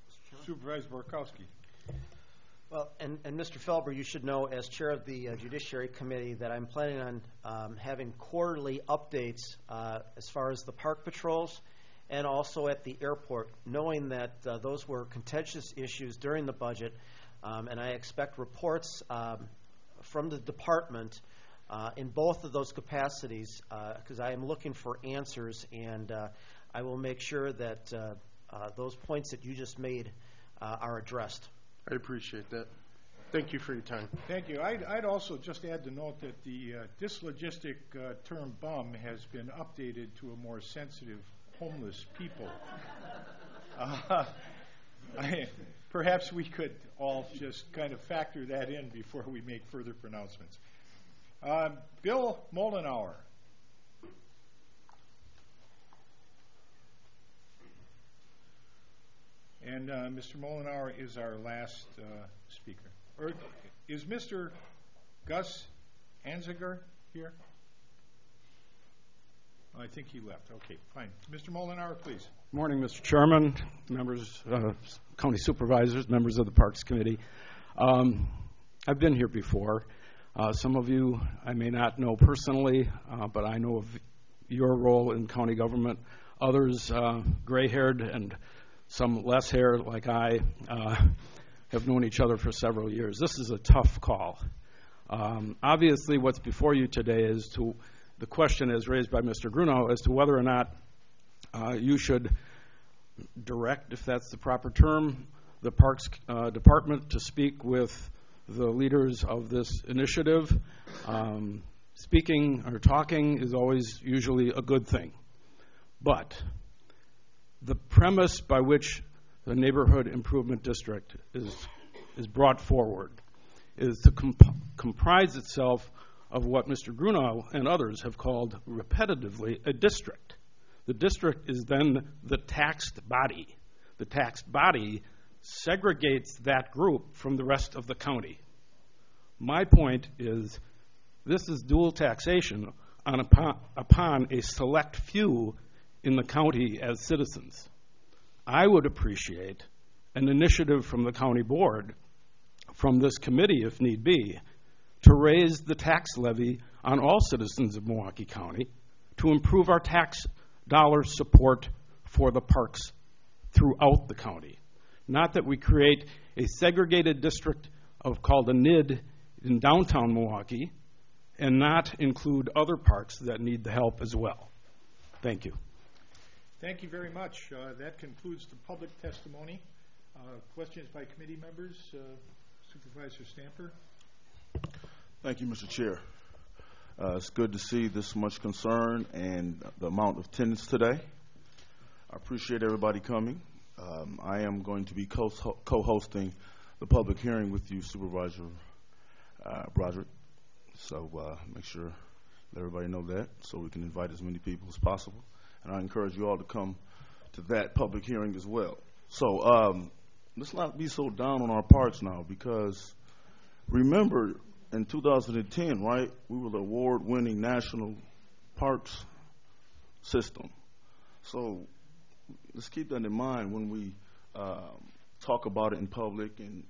Supervisor Borkowski. Well, and Mr. Felber, you should know, as chair of the Judiciary Committee, that I'm planning on having quarterly updates as far as the park patrols and also at the airport, knowing that those were contentious issues during the budget, and I expect reports from the department in both of those capacities, because I am looking for answers, and I will make sure that those points that you just made are addressed. I appreciate that. Thank you for your time. Thank you. I'd also just add to note that the dyslogistic term bum has been updated to a more sensitive homeless people. Perhaps we could all just kind of factor that in before we make further pronouncements. Bill Moldenauer. And Mr. Moldenauer is our last speaker. Or is Mr. Gus Anziger here? I think he left. Okay, fine. Mr. Moldenauer, please. Morning, Mr. Chairman, members, county supervisors, members of the Parks Committee. I've been here before. Some of you I may not know personally, but I know of your role in county government. Others, gray-haired and some less hair like I, have known each other for several years. This is a tough call. Obviously, what's before you today is the question is raised by Mr. Grunow as to whether or not you should direct, if that's the proper term, the Parks Department to speak with the leaders of this initiative. Speaking or talking is always usually a good thing. But the premise by which the Neighborhood Improvement District is brought forward is to comprise itself of what Mr. Grunow and others have called repetitively a district. The district is then the taxed body. The taxed body segregates that group from the rest of the county. My point is this is dual taxation upon a select few in the county as citizens. I would appreciate an initiative from the county board, from this committee if need be, to raise the tax levy on all citizens of Milwaukee County to improve our tax dollar support for the parks throughout the county. Not that we create a segregated district called a NID in downtown Milwaukee and not include other parks that need the help as well. Thank you. Thank you very much. That concludes the public testimony. Questions by committee members? Supervisor Stamper. Thank you, Mr. Chair. It's good to see this much concern and the amount of attendance today. I appreciate everybody coming. I am going to be co-hosting the public hearing with you, Supervisor Broderick. So make sure let everybody know that so we can invite as many people as possible. And I encourage you all to come to that public hearing as well. So let's not be so down on our parks now, because remember in 2010, right, we were the award-winning national parks system. So let's keep that in mind when we talk about it in public and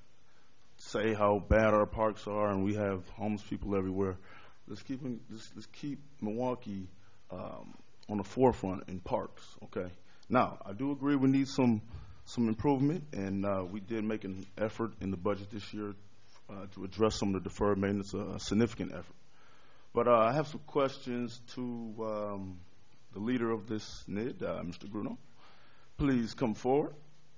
say how bad our parks are and we have homeless people everywhere. Let's keep Milwaukee on the forefront in parks, okay? Now, I do agree we need some improvement, and we did make an effort in the budget this year to address some of the deferred maintenance, a significant effort. But I have some questions to the leader of this NID, Mr. Grunow. Please come forward.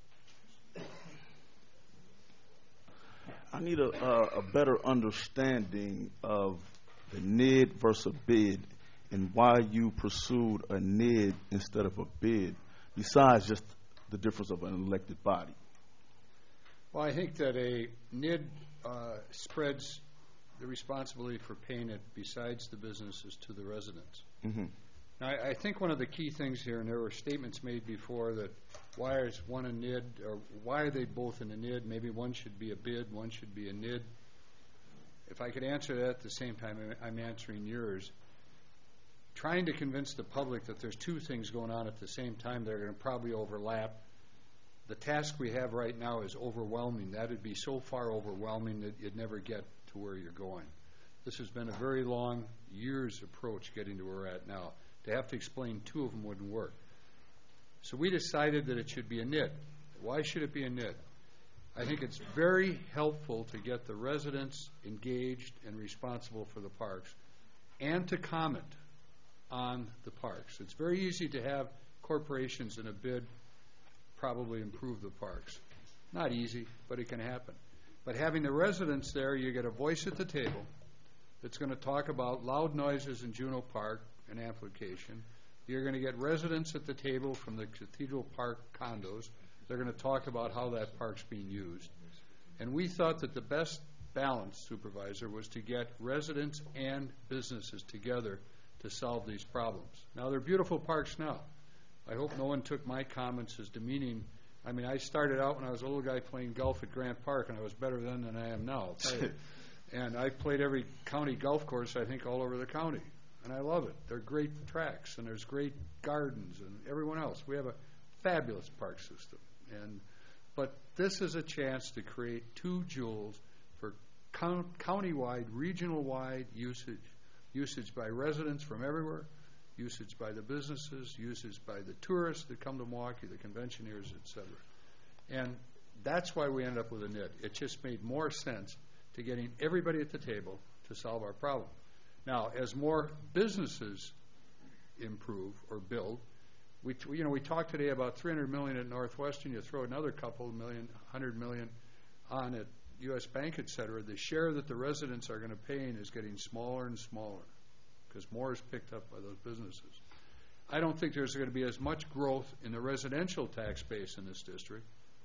I need a better understanding of the NID versus a bid and why you pursued a NID instead of a bid, besides just the difference of an elected body. Well, I think that a NID spreads the responsibility for paying it besides the businesses to the residents. Mm-hmm. Now, I think one of the key things here, and there were statements made before that why is one a NID, or why are they both in a NID? Maybe one should be a bid, one should be a NID. If I could answer that at the same time I'm answering yours, trying to convince the public that there's two things going on at the same time that are going to probably overlap the task we have right now is overwhelming. That would be so far overwhelming that you'd never get to where you're going. This has been a very long, years approach getting to where we're at now. To have to explain two of them wouldn't work. So we decided that it should be a NID. Why should it be a NID? I think it's very helpful to get the residents engaged and responsible for the parks and to comment on the parks. It's very easy to have corporations in a bid probably improve the parks. Not easy, but it can happen. But having the residents there, you get a voice at the table that's going to talk about loud noises in Juneau Park and amplification. You're going to get residents at the table from the Cathedral Park condos. They're going to talk about how that park's being used. And we thought that the best balance, Supervisor, was to get residents and businesses together to solve these problems. Now, they're beautiful parks now. I hope no one took my comments as demeaning. I mean, I started out when I was a little guy playing golf at Grant Park, and I was better then than I am now, I'll tell you. And I've played every county golf course, I think, all over the county. And I love it. They're great tracks, and there's great gardens and everyone else. We have a fabulous park system. But this is a chance to create two jewels for county-wide, regional-wide usage by residents from everywhere, usage by the businesses, usage by the tourists that come to Milwaukee, the conventioneers, et cetera. And that's why we ended up with a NID. It just made more sense to getting everybody at the table to solve our problem. Now, as more businesses improve or build, we talked today about $300 million at Northwestern. You throw another couple of million, $100 million on at U.S. Bank, et cetera. The share that the residents are going to pay in is getting smaller and smaller because more is picked up by those businesses. I don't think there's going to be as much growth in the residential tax base in this district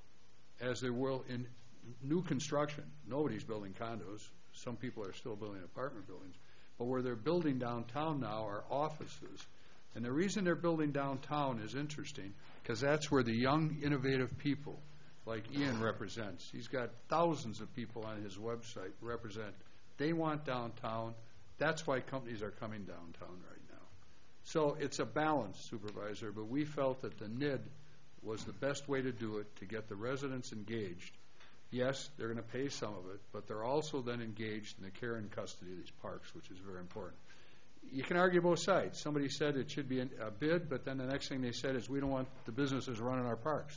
as there will in new construction. Nobody's building condos. Some people are still building apartment buildings. But where they're building downtown now are offices. And the reason they're building downtown is interesting because that's where the young, innovative people like Ian represents. He's got thousands of people on his website represent. They want downtown. That's why companies are coming downtown right now. So it's a balance, Supervisor, but we felt that the NID was the best way to do it to get the residents engaged. Yes, they're going to pay some of it, but they're also then engaged in the care and custody of these parks, which is very important. You can argue both sides. Somebody said it should be a bid, but then the next thing they said is we don't want the businesses running our parks.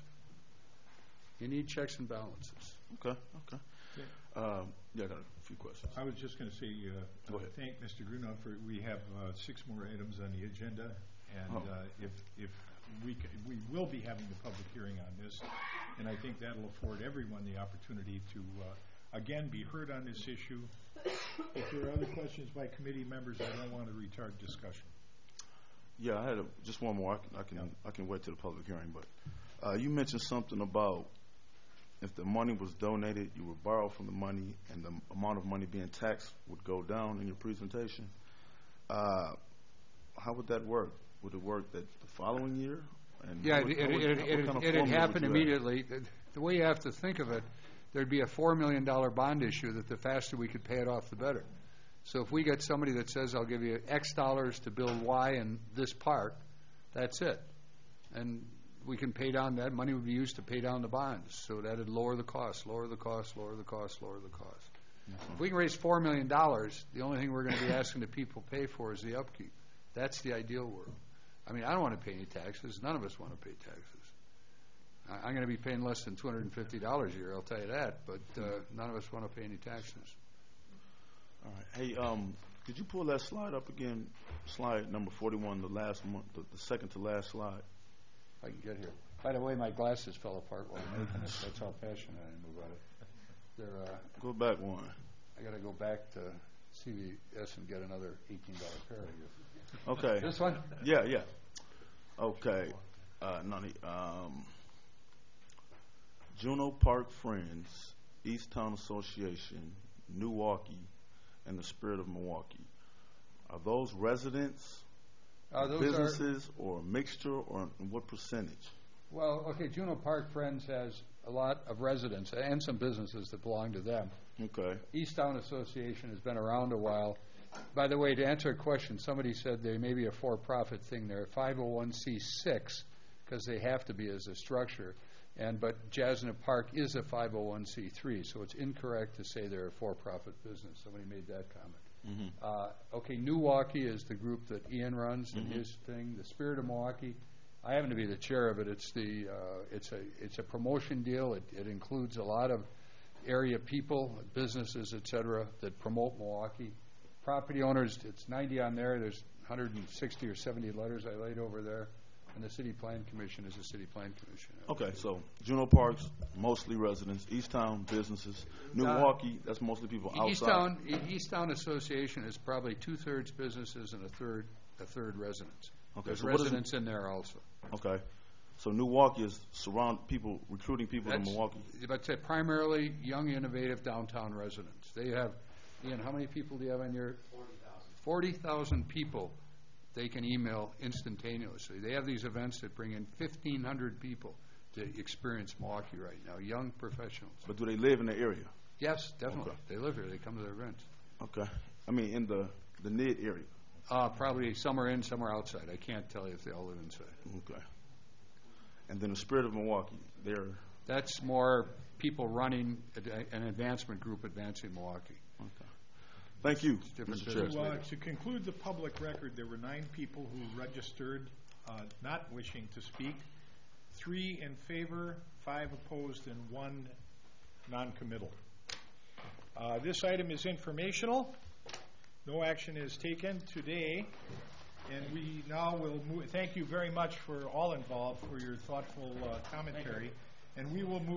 You need checks and balances. Okay. Yeah, I got a few questions. I was just going to say, thank Mr. Grunow for, we have 6 more items on the agenda, and if we will be having the public hearing on this, and I think that'll afford everyone the opportunity to, again, be heard on this issue. If there are other questions by committee members, I don't want to retard discussion. Yeah, I had just one more. I can wait to the public hearing, but you mentioned something about if the money was donated, you would borrow from the money, and the amount of money being taxed would go down in your presentation. How would that work? Would it work that the following year? And yeah, it'd happen immediately. The way you have to think of it, there'd be a $4 million bond issue that the faster we could pay it off, the better. So if we get somebody that says, I'll give you X dollars to build Y in this park, that's it. And we can pay down that. Money would be used to pay down the bonds. So that would lower the cost, lower the cost, lower the cost, lower the cost. Mm-hmm. If we can raise $4 million, the only thing we're going to be asking the people to pay for is the upkeep. That's the ideal world. I mean, I don't want to pay any taxes. None of us want to pay taxes. I'm going to be paying less than $250 a year, I'll tell you that, but none of us want to pay any taxes. All right. Hey, could you pull that slide up again, slide number 41, the last one, the second to last slide? I can get here. By the way, my glasses fell apart while I'm making it. That's how passionate I am about it. Go back one. I got to go back to CVS and get another $18 pair of you. Okay. This one? Yeah. Okay. Juneau Park Friends, Easttown Association, Milwaukee, and the Spirit of Milwaukee. Are those residents, businesses, or a mixture, or what percentage? Well, okay, Juneau Park Friends has a lot of residents and some businesses that belong to them. Okay. Easttown Association has been around a while. By the way, to answer a question, somebody said they may be a for-profit thing. They're a 501c6 because they have to be as a structure. But Jasna Park is a 501c3, so it's incorrect to say they're a for-profit business. Somebody made that comment. Okay, Milwaukee is the group that Ian runs and his thing. The Spirit of Milwaukee, I happen to be the chair of it. It's a promotion deal. It includes a lot of area people, businesses, et cetera, that promote Milwaukee. Property owners, it's 90 on there. There's 160 or 70 letters I laid over there. And the City Plan Commission is a City Plan Commission. Okay, so Juneau Parks, mostly residents. Easttown, businesses. Milwaukee, that's mostly people outside. Easttown Association is probably 2/3 businesses and a third residents. Okay, There's so residents in there also. Okay. So Milwaukee is recruiting people to Milwaukee. I'd say primarily young, innovative downtown residents. They have, Ian, how many people do you have on your? 40,000. 40,000 people they can email instantaneously. They have these events that bring in 1,500 people to experience Milwaukee right now, young professionals. But do they live in the area? Yes, definitely. Okay. They live here. They come to their events. Okay. I mean, in the NID area? Probably some are in, some are outside. I can't tell you if they all live inside. Okay. And then the Spirit of Milwaukee, that's more people running an advancement group advancing Milwaukee. Okay. Thank you, Mr. Chair. To conclude the public record, there were 9 people who registered not wishing to speak, 3 in favor, 5 opposed, and 1 non-committal. This item is informational. No action is taken today, and we now will move. Thank you very much for all involved for your thoughtful commentary, and we will move